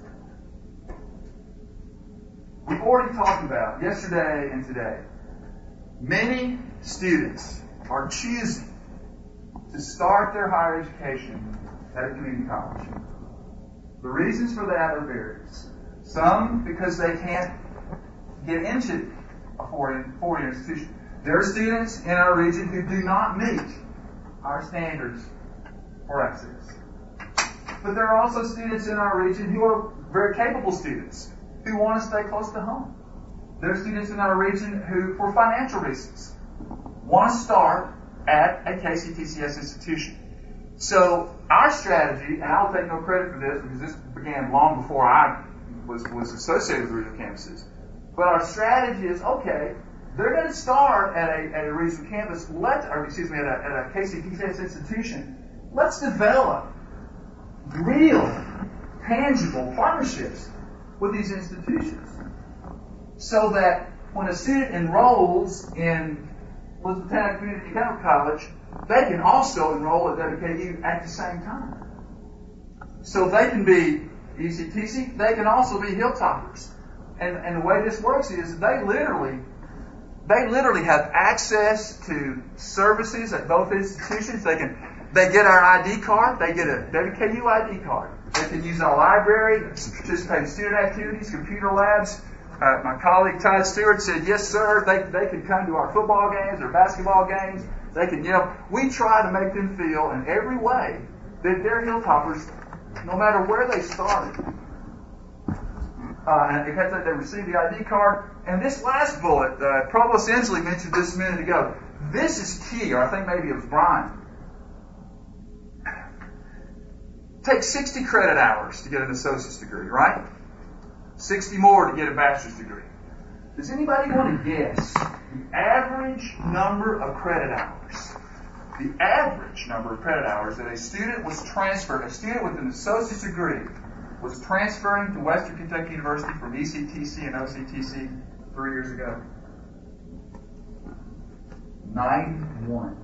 We've already talked about yesterday and today. Many students are choosing to start their higher education at a community college. The reasons for that are various. Some because they can't get into a four-year institution. There are students in our region who do not meet our standards for access. But there are also students in our region who are very capable students who want to stay close to home. There are students in our region who, for financial reasons, want to start at a KCTCS institution. So our strategy, and I'll take no credit for this because this began long before I was associated with regional campuses, but our strategy is, okay, they're going to start at a regional campus, at a KCPS institution. Let's develop real, tangible partnerships with these institutions so that when a student enrolls in Elizabethtown Community Catholic College, they can also enroll at WKU at the same time. So they can be ECTC, they can also be Hilltoppers. And the way this works is they literally have access to services at both institutions. They get our ID card, they get a WKU ID card. They can use our library, participate in student activities, computer labs. My colleague Todd Stewart said, yes, sir, they can come to our football games or basketball games. They can, we try to make them feel in every way that they're Hilltoppers no matter where they started. And because they receive the ID card. And this last bullet, Provost Inslee mentioned this a minute ago. This is key, or I think maybe it was Brian. Take 60 credit hours to get an associate's degree, right? 60 more to get a bachelor's degree. Does anybody want to guess the average number of credit hours? The average number of credit hours that a student with an associate's degree was transferring to Western Kentucky University from ECTC and OCTC 3 years ago? 91.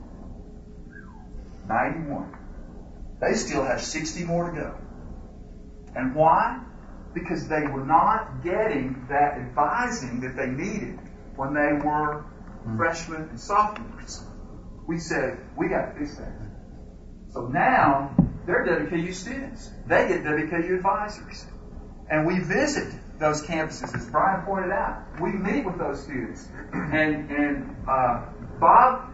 91. They still have 60 more to go. And why? Because they were not getting that advising that they needed when they were freshmen and sophomores. We said, we got to fix that. So now, they're WKU students. They get WKU advisors. And we visit those campuses, as Brian pointed out. We meet with those students. And Bob,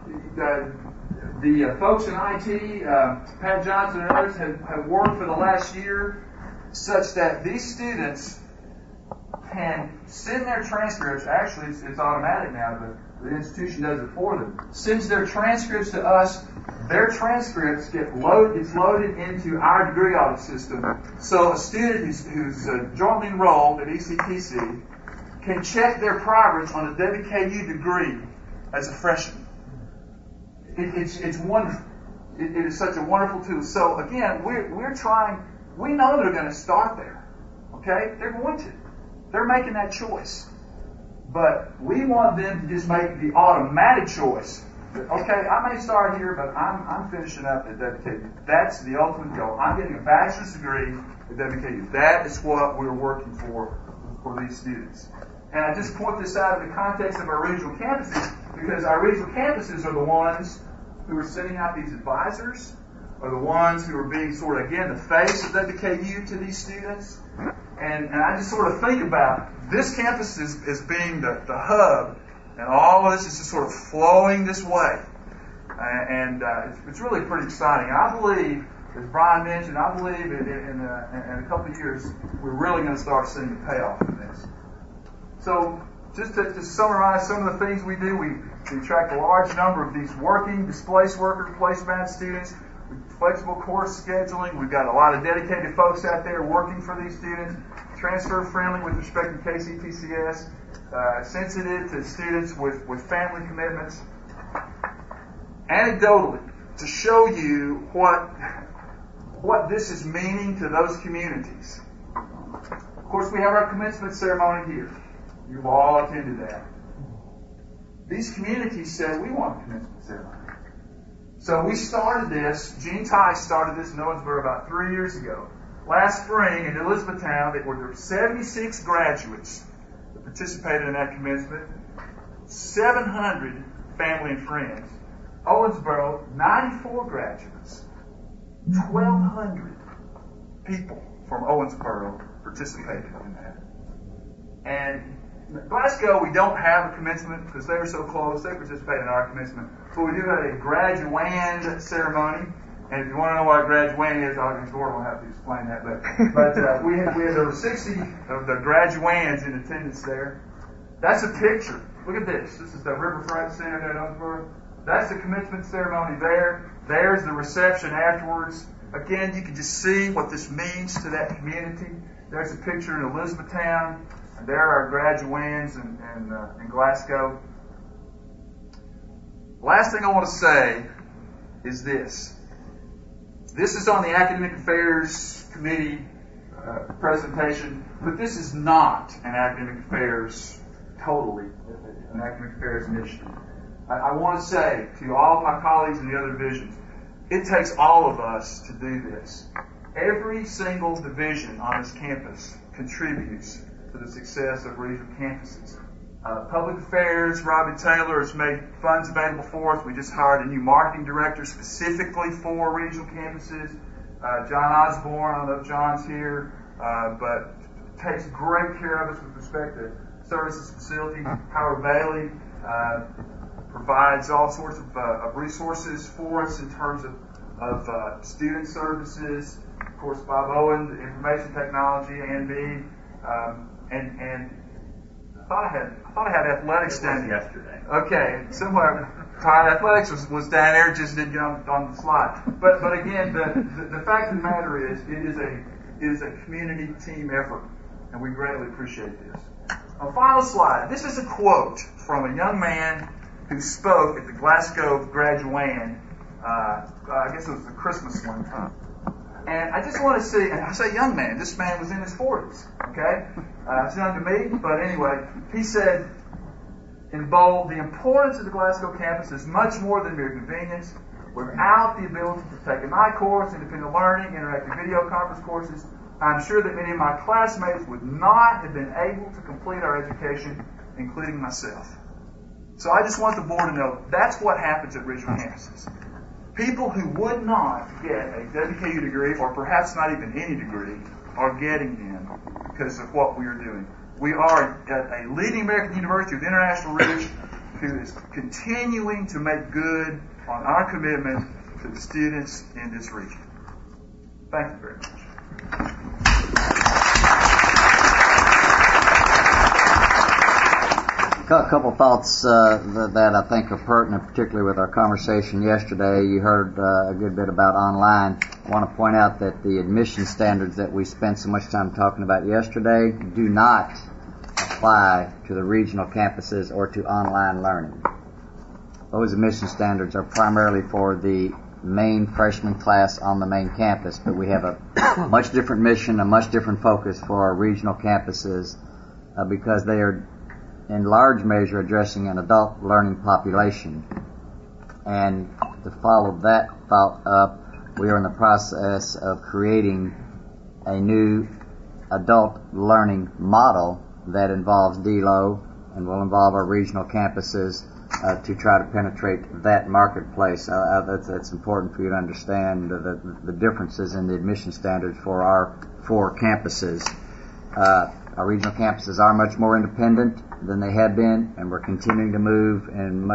the folks in IT, Pat Johnson and others have worked for the last year such that these students can send their transcripts. Actually, it's automatic now, but the institution does it for them. Sends their transcripts to us. Their transcripts gets loaded into our degree audit system. So a student who's jointly enrolled at ECTC can check their progress on a WKU degree as a freshman. It's wonderful. It is such a wonderful tool. So again, we're trying. We know they're going to start there. Okay, they're going to. They're making that choice. But we want them to just make the automatic choice. That, okay, I may start here, but I'm finishing up at WKU. That's the ultimate goal. I'm getting a bachelor's degree at WKU. That is what we're working for these students. And I just point this out in the context of our regional campuses because our regional campuses are the ones who are sending out these advisors, are the ones who are being sort of, again, the face of WKU to these students. And I just sort of think about this campus as being the hub, and all of this is just sort of flowing this way. And it's really pretty exciting. And I believe, as Brian mentioned, I believe in a couple of years, we're really going to start seeing the payoff of this. So just to summarize some of the things we do, we attract a large number of these working, displaced worker, placement students, flexible course scheduling. We've got a lot of dedicated folks out there working for these students, transfer friendly with respect to KCPCS, sensitive to students with family commitments. Anecdotally, to show you what this is meaning to those communities. Of course, we have our commencement ceremony here. You've all attended that. These communities said, we want a commencement ceremony. So we started this, Gene Tice started this in Owensboro about 3 years ago. Last spring in Elizabethtown, there were 76 graduates that participated in that commencement, 700 family and friends. Owensboro, 94 graduates, 1,200 people from Owensboro participated in that. And Glasgow, we don't have a commencement because they were so close. They participated in our commencement. But we do have a graduand ceremony. And if you want to know what a graduand is, Gordon will have to explain that. But we had over 60 of the graduands in attendance there. That's a picture. Look at this. This is the Riverfront Center there in Owensboro. That's the commencement ceremony there. There's the reception afterwards. Again, you can just see what this means to that community. There's a picture in Elizabethtown. And there are graduands in Glasgow. Last thing I want to say is this. This is on the Academic Affairs Committee presentation, but this is not an academic affairs, totally an academic affairs initiative. I want to say to all of my colleagues in the other divisions, it takes all of us to do this. Every single division on this campus contributes to the success of regional campuses. Public Affairs, Robbie Taylor has made funds available for us. We just hired a new marketing director specifically for regional campuses. John Osborne, I don't know if John's here, but takes great care of us with respect to services facility. Howard Bailey provides all sorts of resources for us in terms of student services. Of course, Bob Owen, the information technology, A&B, and I thought I had athletics down yesterday. Okay, somewhere. Athletics was down there, just didn't get on the slide. But again, the fact of the matter is, it is a community team effort, and we greatly appreciate this. A final slide. This is a quote from a young man who spoke at the Glasgow Graduand. I guess it was the Christmas one. And I just want to see, and I say young man, this man was in his 40s, okay? It's young to me, but anyway, he said, in bold, the importance of the Glasgow campus is much more than mere convenience. Without the ability to take a night course, independent learning, interactive video conference courses, I'm sure that many of my classmates would not have been able to complete our education, including myself. So I just want the board to know that's what happens at regional campuses. People who would not get a WKU degree, or perhaps not even any degree, are getting them because of what we are doing. We are at a leading American university with international reach who is continuing to make good on our commitment to the students in this region. Thank you very much. A couple thoughts that I think are pertinent, particularly with our conversation yesterday. You heard a good bit about online. I want to point out that the admission standards that we spent so much time talking about yesterday do not apply to the regional campuses or to online learning. Those admission standards are primarily for the main freshman class on the main campus, but we have a much different mission, a much different focus for our regional campuses because they are in large measure addressing an adult learning population. And to follow that thought up, we are in the process of creating a new adult learning model that involves DLO and will involve our regional campuses to try to penetrate that marketplace. That's important for you to understand the differences in the admission standards for our 4 campuses. Our regional campuses are much more independent than they have been, and we're continuing to move in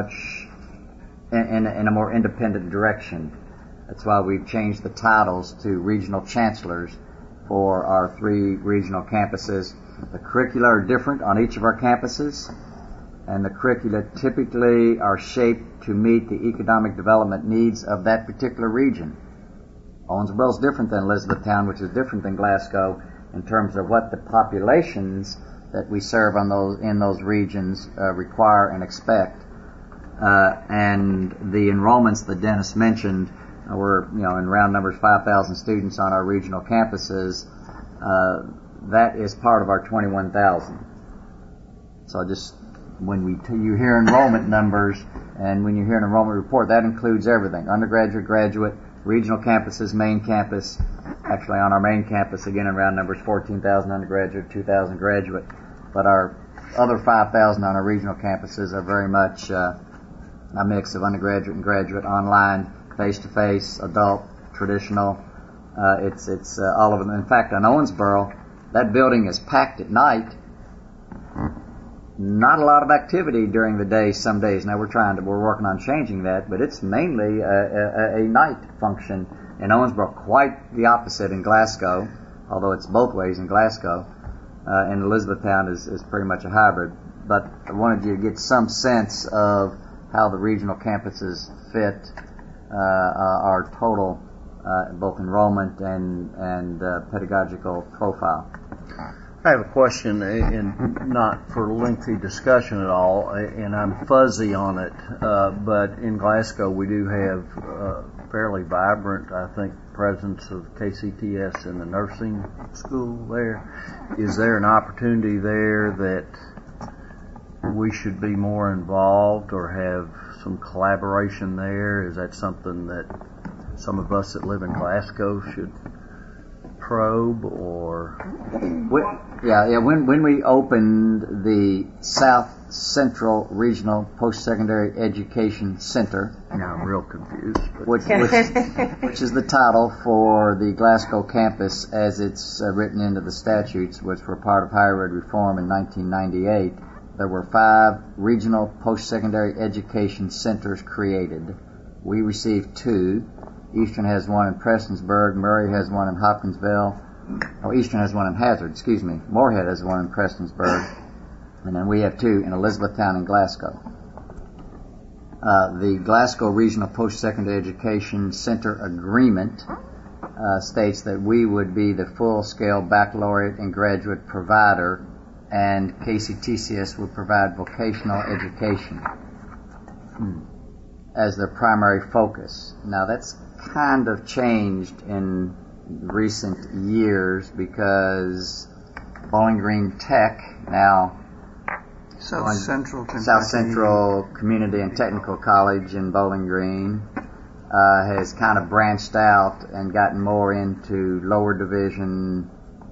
a more independent direction. That's why we've changed the titles to regional chancellors for our 3 regional campuses. The curricula are different on each of our campuses, and the curricula typically are shaped to meet the economic development needs of that particular region. Owensboro is different than Elizabethtown, which is different than Glasgow, in terms of what the populations that we serve in those regions require and expect. And the enrollments that Dennis mentioned were, in round numbers, 5,000 students on our regional campuses. That is part of our 21,000. So just when you hear enrollment numbers and when you hear an enrollment report, that includes everything: undergraduate, graduate, regional campuses, main campus. Actually, on our main campus, again in round numbers, 14,000 undergraduate, 2,000 graduate. But our other 5,000 on our regional campuses are very much a mix of undergraduate and graduate, online, face-to-face, adult, traditional. It's all of them. In fact, on Owensboro, that building is packed at night. Not a lot of activity during the day some days. Now we're working on changing that, but it's mainly a night function in Owensboro. Quite the opposite in Glasgow, although it's both ways in Glasgow. And Elizabethtown is pretty much a hybrid. But I wanted you to get some sense of how the regional campuses fit our total both enrollment and pedagogical profile. I have a question, and not for lengthy discussion at all, and I'm fuzzy on it, but in Glasgow we do have fairly vibrant, I think, presence of KCTS in the nursing school there. Is there an opportunity there that we should be more involved or have some collaboration there? Is that something that some of us that live in Glasgow should probe, or? When we opened the South Central Regional Post-Secondary Education Center, now I'm real confused, which is the title for the Glasgow campus as it's written into the statutes, which were part of higher ed reform in 1998. There were 5 regional post-secondary education centers created. We received 2. Eastern has one in Prestonsburg. Murray has one in Hopkinsville. Eastern has one in Hazard, Moorhead has one in Prestonsburg. And then we have 2 in Elizabethtown and Glasgow. The Glasgow Regional Post-Secondary Education Center Agreement states that we would be the full-scale baccalaureate and graduate provider, and KCTCS would provide vocational education as their primary focus. Now that's kind of changed in recent years because Bowling Green Tech, now South Central Community and Technical College in Bowling Green, has kind of branched out and gotten more into lower division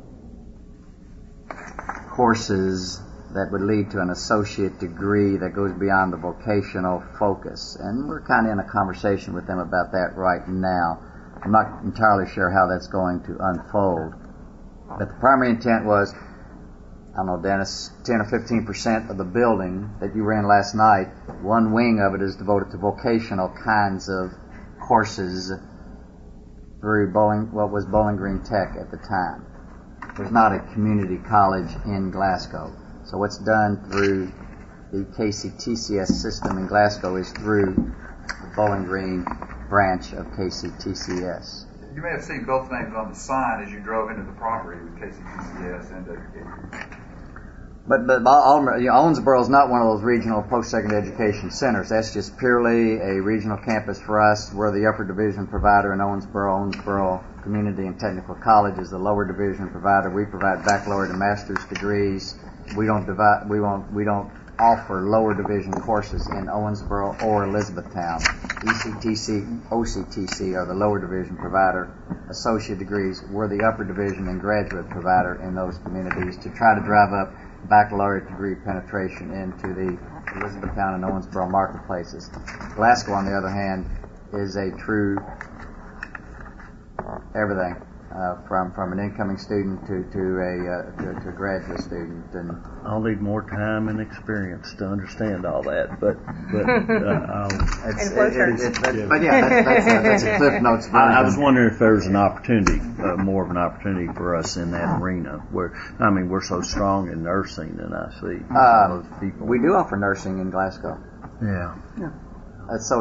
courses that would lead to an associate degree that goes beyond the vocational focus. And we're kind of in a conversation with them about that right now. I'm not entirely sure how that's going to unfold. But the primary intent was, I don't know, Dennis, 10 or 15% of the building that you ran last night, one wing of it is devoted to vocational kinds of courses through what was Bowling Green Tech at the time. There's not a community college in Glasgow. So what's done through the KCTCS system in Glasgow is through the Bowling Green branch of KCTCS. You may have seen both names on the sign as you drove into the property with KCTCS and But Owensboro is not one of those regional post-secondary education centers. That's just purely a regional campus for us. We're the upper division provider in Owensboro. Owensboro Community and Technical College is the lower division provider. We provide baccalaureate and master's degrees. We don't offer lower division courses in Owensboro or Elizabethtown. ECTC, OCTC are the lower division provider. Associate degrees, we're the upper division and graduate provider in those communities to try to drive up baccalaureate degree penetration into the Elizabethtown and Owensboro marketplaces. Glasgow, on the other hand, is a true everything. From an incoming student to a graduate student, and I'll need more time and experience to understand all that. But that's a Cliff Notes version. I was wondering if there was an opportunity, more of an opportunity for us in that arena. We're so strong in nursing, and I see those people. We do offer nursing in Glasgow. Yeah. So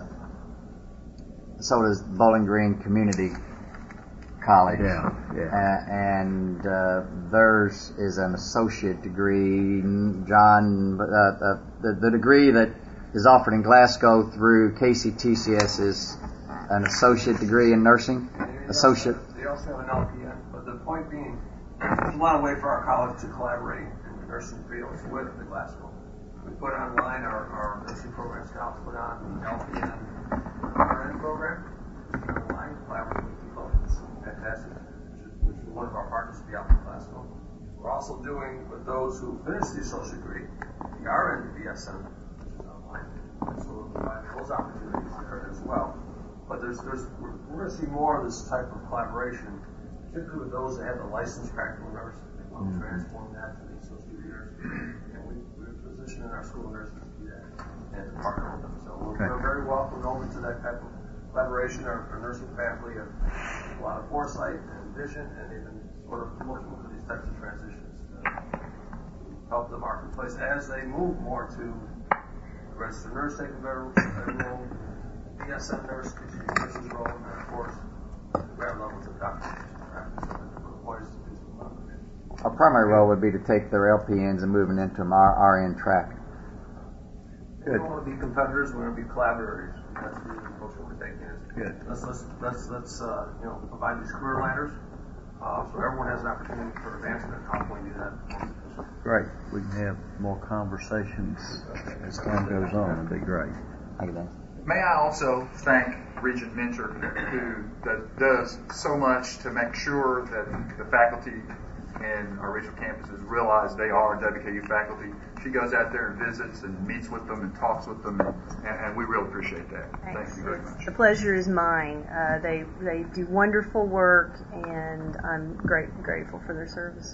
does Bowling Green Community College, and theirs is an associate degree. John, the degree that is offered in Glasgow through KCTCS is an associate degree in nursing. Associate. They also have an LPN, but the point being, there's a lot of way for our college to collaborate in the nursing fields with the Glasgow. We put online our nursing program scouts put on the LPN RN program online, collaborating with people. Fantastic, which is one of our partners to be out in Glasgow. We're also doing with those who finish the associate degree, the RN BSN, which is online. So we'll provide those opportunities there as well. But we're going to see more of this type of collaboration, particularly with those that have the licensed practical nurse. They want to transform that to the associate nurse. And we're positioning our school nurses to do that and to partner with them. So we're very welcome over to that type of collaboration. Our nursing faculty have a lot of foresight and vision, and they've been sort of looking for these types of transitions to help the marketplace as they move more to registered nurse taking a better role, BSN nurse, nurse's role, and of course, grad levels of doctor practice. So we're poised to do some collaboration. Our primary role would be to take their LPNs and moving into an RN track. We don't want to be competitors. We want to be collaborators. That's the approach that we're taking. Good. Let's provide these career ladders so everyone has an opportunity for advancement. How can we do that? Great. We can have more conversations as time goes on. It'd be great. Thank you, May I also thank Regent Minter, who does so much to make sure that the faculty in our regional campuses realize they are WKU faculty. She goes out there and visits and meets with them and talks with them, and we really appreciate that. Thanks. Thank you very much. The pleasure is mine. They do wonderful work, and I'm grateful for their service.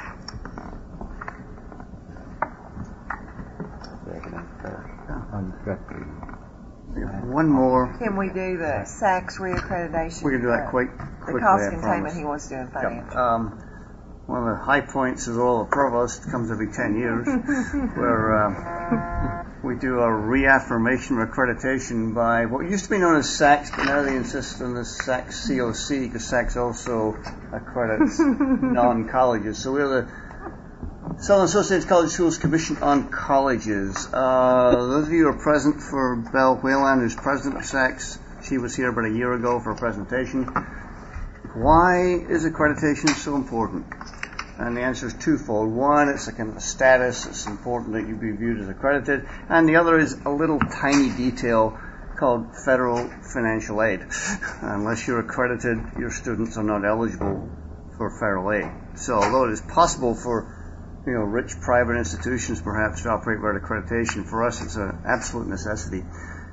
One more. Can we do the SACS reaccreditation? We can do that quickly. The cost containment he wants to do in financial. One of the high points is all the provost comes every 10 years, where we do a reaffirmation of accreditation by what used to be known as SACS, but now they insist on the SACS COC because SACS also accredits non-colleges. So we're the Southern Associated College Schools Commission on Colleges. Those of you who are present for Belle Whelan, who's president of SACS, she was here about a year ago for a presentation. Why is accreditation so important? And the answer is twofold. One, it's a kind of a status. It's important that you be viewed as accredited. And the other is a little tiny detail called federal financial aid. Unless you're accredited, your students are not eligible for federal aid. So although it is possible for rich private institutions perhaps to operate without accreditation, for us it's an absolute necessity.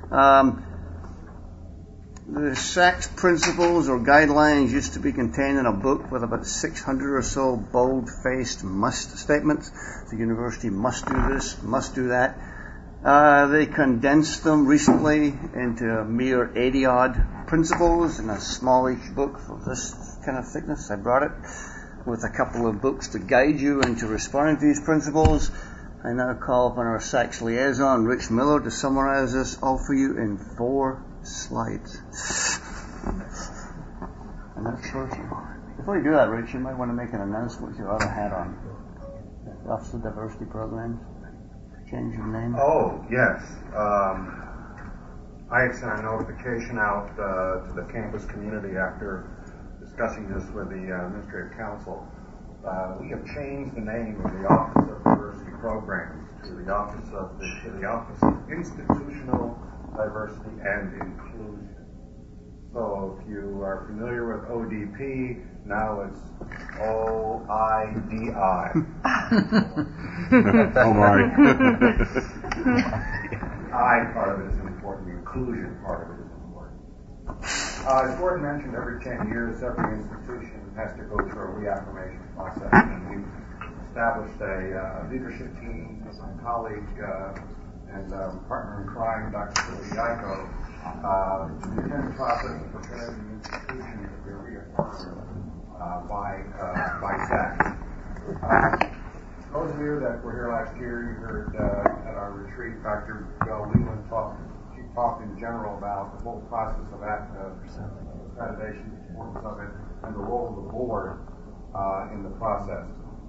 The SACS principles or guidelines used to be contained in a book with about 600 or so bold-faced must statements. The university must do this, must do that. They condensed them recently into a mere 80-odd principles in a smallish book of this kind of thickness. I brought it with a couple of books to guide you into responding to these principles. I now call upon our SACS liaison, Rich Miller, to summarize this all for you in 4 slides. And that's short. Before you do that, Rich, you might want to make an announcement with your other hat on. The Office of Diversity Programs. Change your name. Oh, yes. I had sent a notification out to the campus community after discussing this with the Administrative Council. We have changed the name of the Office of Diversity Programs to the Office of Institutional Diversity and Inclusion. So if you are familiar with ODP, now it's OIDI. Oh my. I part of it is important. The inclusion part of it is important. As Gordon mentioned, every 10 years, every institution has to go through a reaffirmation process. And we've established a leadership team with my colleague and partner in crime, Dr. Philly Ico, to begin the process of preparing the institution to be reaffirmed by SACS. Those of you that were here last year, you heard at our retreat, Dr. Bill Leland she talked in general about the whole process of accreditation, the importance of it, and the role of the board in the process.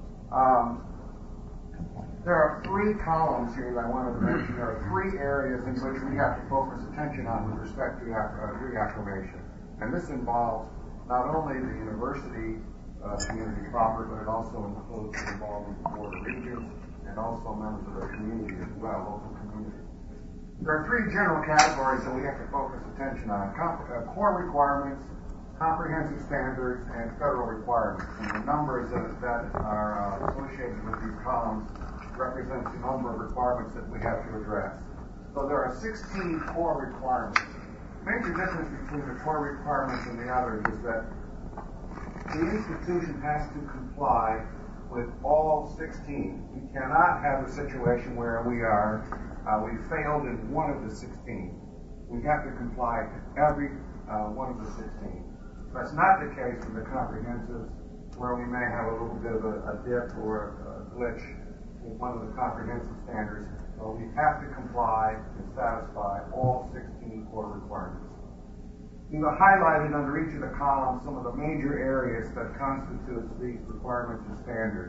There are 3 columns here that I wanted to mention. There are 3 areas in which we have to focus attention on with respect to reaffirmation. And this involves not only the university community proper, but it also includes involving the Board of Regents and also members of the community as well, local community. There are 3 general categories that we have to focus attention on. Core requirements, comprehensive standards, and federal requirements. And the numbers that are associated with these columns represents the number of requirements that we have to address. So there are 16 core requirements. The major difference between the core requirements and the others is that the institution has to comply with all 16. We cannot have a situation where we failed in one of the 16. We have to comply to every one of the 16. That's not the case with the comprehensives, where we may have a little bit of a dip or a glitch with one of the comprehensive standards. So we have to comply and satisfy all 16 core requirements. We've highlighted under each of the columns some of the major areas that constitute these requirements and standards.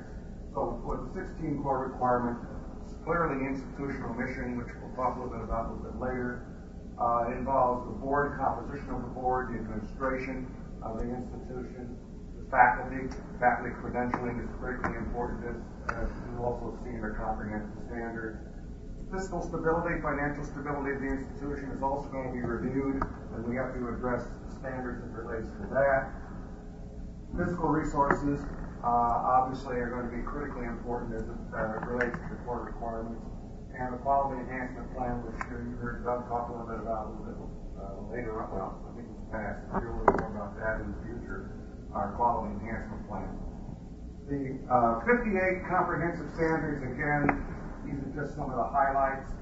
So for the 16 core requirements, clearly institutional mission, which we'll talk a little bit about a little bit later. It involves the board, composition of the board, the administration of the institution, the faculty. Faculty credentialing is critically important, as you also see in our comprehensive standards. Fiscal stability, financial stability of the institution is also going to be reviewed, and we have to address standards that relates to that. Fiscal resources obviously are going to be critically important as it relates to the core requirements. And the quality enhancement plan, which you heard Doug talk a little bit about a little bit later on. Well, I think it's past. We'll hear a little more about that in the future, our quality enhancement plan. The 58 comprehensive standards, again, these are just some of the highlights.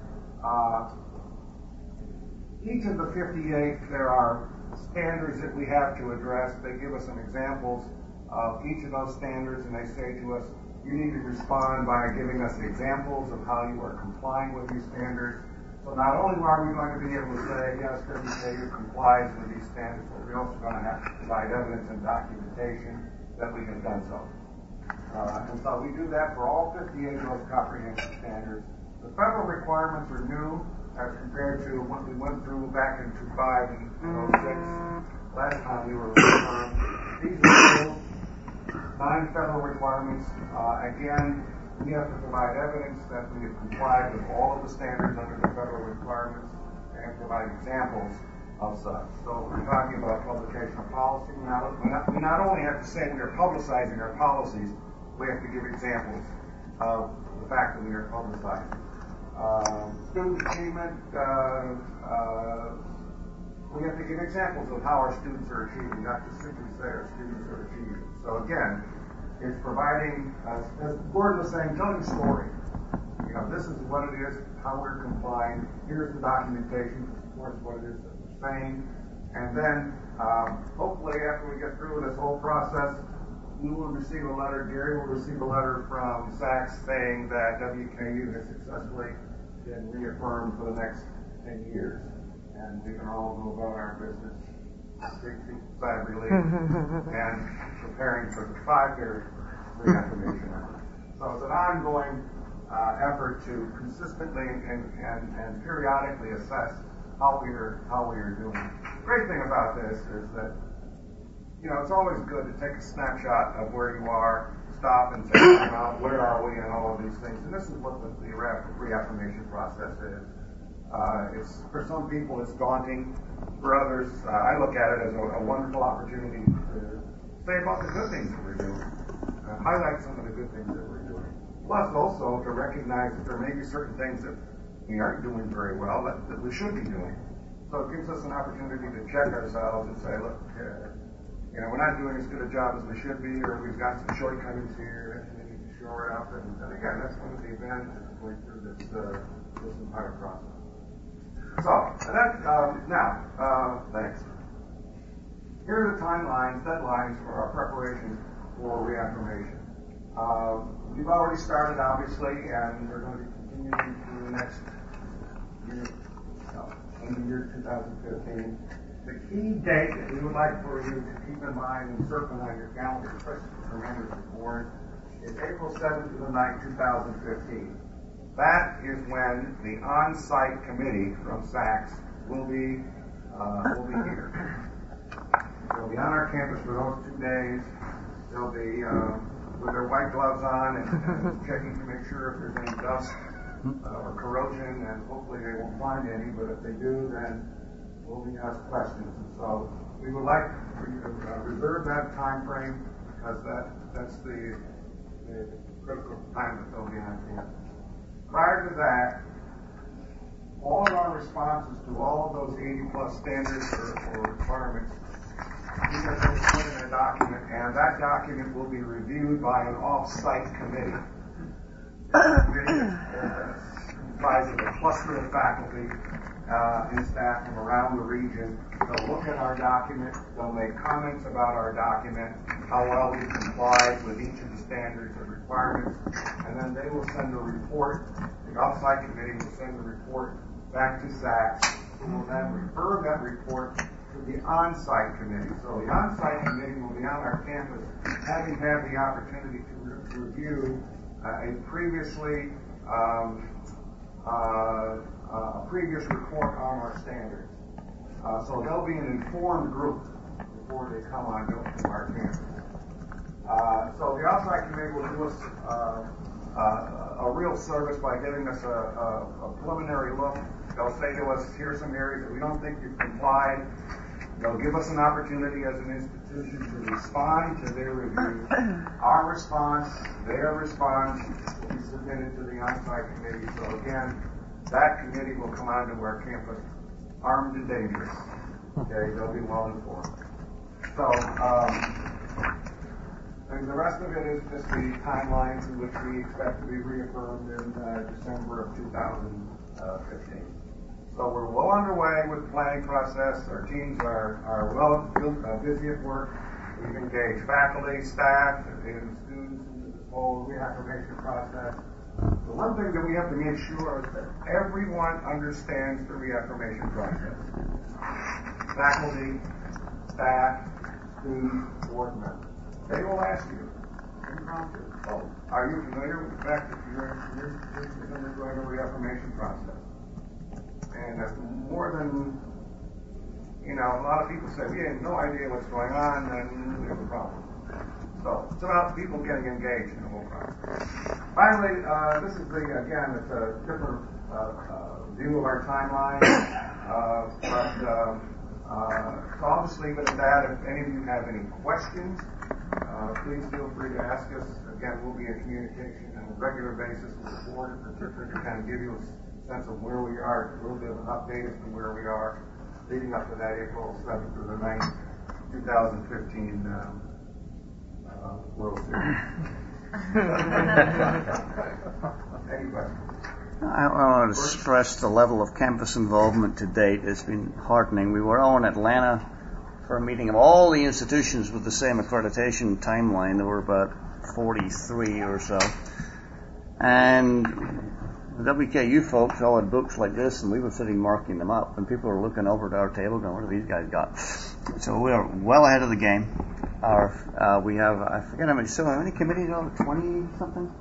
Each of the 58, there are standards that we have to address. They give us some examples of each of those standards, and they say to us, you need to respond by giving us examples of how you are complying with these standards. So not only are we going to be able to say, yes, WKU complies with these standards, but we're also going to have to provide evidence and documentation that we have done so. And so we do that for all 58 of those comprehensive standards. The federal requirements are new as compared to what we went through back in 2005 and 2006. Last time we were on. These are new. 9 federal requirements. Again, we have to provide evidence that we have complied with all of the standards under the federal requirements and provide examples of such. So we're talking about publication of policy. We not only have to say we are publicizing our policies, we have to give examples of the fact that we are publicizing. Student achievement, we have to give examples of how our students are achieving, not just simply say our students are achieving. So again, it's providing, as Gordon was saying, telling a story. You know, this is what it is, how we're complying. Here's the documentation that supports what it is that we're saying. And then, hopefully, after we get through this whole process, we will receive a letter, Gary will receive a letter from SACS saying that WKU has successfully been reaffirmed for the next 10 years. And we can all go about our business, sigh of relief, and preparing for the 5-year reaffirmation. So it's an ongoing effort to consistently and periodically assess how we are doing. The great thing about this is that, you know, it's always good to take a snapshot of where you are, stop and say, where are we, and all of these things. And this is what the reaffirmation process is. It's for some people it's daunting. For others, I look at it as a wonderful opportunity to say about the good things that we're doing, highlight some of the good things that we're doing. Plus, also to recognize that there may be certain things that we aren't doing very well that we should be doing. So it gives us an opportunity to check ourselves and say, look, you know, we're not doing as good a job as we should be, or we've got some shortcomings here and we need to shore it up. And again, that's one of the advantages of going through this entire process. So, thanks. Here are the timelines, deadlines for our preparation for reaffirmation. We've already started, obviously, and we're going to be continuing through the next year, in the year 2015. The key date that we would like for you to keep in mind and circle on your calendar, especially for members of the board, is April 7th to the 9th, 2015. That is when the on-site committee from SACS will be here. They'll be on our campus for those 2 days. They'll be with their white gloves on and checking to make sure if there's any dust or corrosion, and hopefully they won't find any, but if they do, then we'll be asked questions. And so we would like for you to reserve that time frame, because that's the critical time that they'll be on campus. Prior to that, all of our responses to all of those 80-plus standards or requirements, these are going to be put in a document, and that document will be reviewed by an off-site committee. The committee is comprised of a cluster of faculty and staff from around the region. They'll look at our document, they'll make comments about our document, how well we complied with each of the standards and requirements, and then they will send a report. The off-site committee will send a report back to SACS, who will then refer that report to the on-site committee. So the on-site committee will be on our campus, having had the opportunity to review a previous report on our standards. So they'll be an informed group before they come on to our campus. So the outside committee will do us a real service by giving us a preliminary look. They'll say to us, here's some areas that we don't think you've complied. They'll give us an opportunity as an institution to respond to their review. Our response, their response, will be submitted to the on-site committee. So again, that committee will come onto our campus armed and dangerous. Okay, they'll be well informed. So, and the rest of it is just the timelines in which we expect to be reaffirmed in December of 2015. So we're well underway with the planning process. Our teams are well busy at work. We've engaged faculty, staff, and students into this whole reaffirmation process. The one thing that we have to make sure is that everyone understands the reaffirmation process. Faculty, staff, students, board members. They will ask you, are you familiar with the fact that you're undergoing a reaffirmation process? And more than, a lot of people say, we have no idea what's going on, then we have a problem. So it's about people getting engaged in the whole process. Finally, this is it's a different view of our timeline. So I'll just leave it at that. If any of you have any questions, please feel free to ask us. Again, we'll be in communication on a regular basis with the board, particularly to kind of give you a sense of where we are, a little bit of an update as to where we are leading up to that April 7th through the 9th, 2015 World Series. Any questions? I want to stress the level of campus involvement to date has been heartening. We were all in Atlanta for a meeting of all the institutions with the same accreditation timeline. There were about 43 or so. And the WKU folks all had books like this, and we were sitting marking them up, and people were looking over at our table going, what have these guys got? So we are well ahead of the game. We have, I forget how many committees are there? 20-something?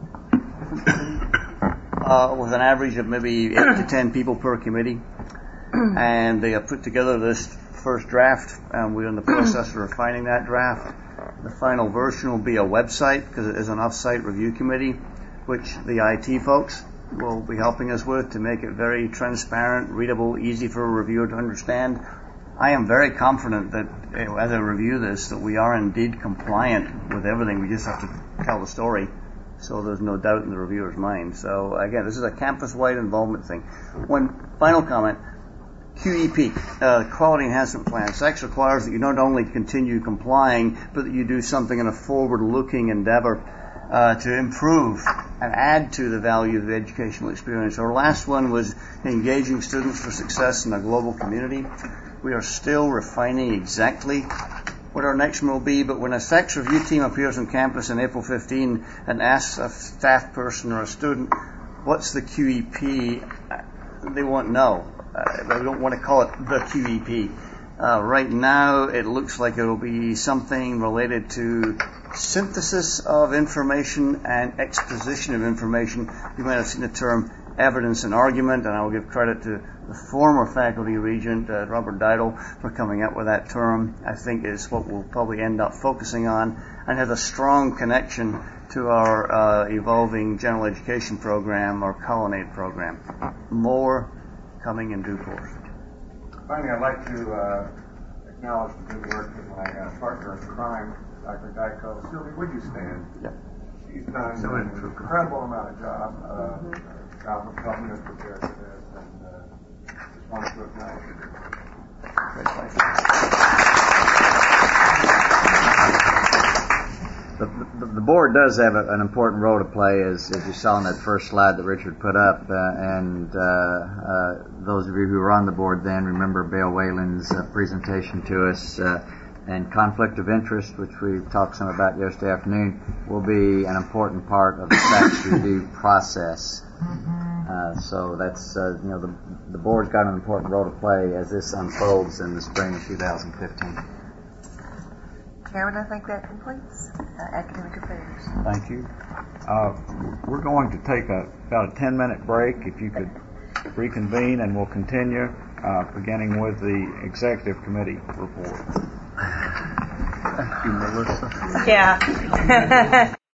With an average of maybe 8 to 10 people per committee. And they have put together this first draft, and we're in the process of refining that draft. The final version will be a website, because it is an off-site review committee, which the IT folks will be helping us with to make it very transparent, readable, easy for a reviewer to understand. I am very confident that as I review this, that we are indeed compliant with everything. We just have to tell the story, so there's no doubt in the reviewer's mind. So again, this is a campus-wide involvement thing. One final comment. QEP, Quality Enhancement Plan. SEX requires that you not only continue complying, but that you do something in a forward-looking endeavor to improve and add to the value of the educational experience. Our last one was engaging students for success in a global community. We are still refining exactly what our next one will be, but when a SEX review team appears on campus on April 15 and asks a staff person or a student, what's the QEP, they won't know. They don't want to call it the QEP. Right now, it looks like it will be something related to synthesis of information and exposition of information. You might have seen the term evidence and argument, and I will give credit to the former faculty regent, Robert Didle, for coming up with that term. I think is what we'll probably end up focusing on, and has a strong connection to our evolving general education program, our Colonnade program. More coming in due course. Finally, I'd like to acknowledge the good work of my partner in crime, Dr. Dyko. Sylvie, would you stand? Yeah. She's done an incredible amount of job of helping us prepare for this, and just wanted to acknowledge it. Great place. The board does have an important role to play, as you saw in that first slide that Richard put up, and those of you who were on the board then remember Bale Whalen's presentation to us, and conflict of interest, which we talked some about yesterday afternoon, will be an important part of the SACS review process. So that's, the board's got an important role to play as this unfolds in the spring of 2015. Chairman, I think that completes academic affairs. Thank you. We're going to take about a 10-minute break. If you could reconvene, and we'll continue, beginning with the executive committee report. Thank you, Melissa. Yeah.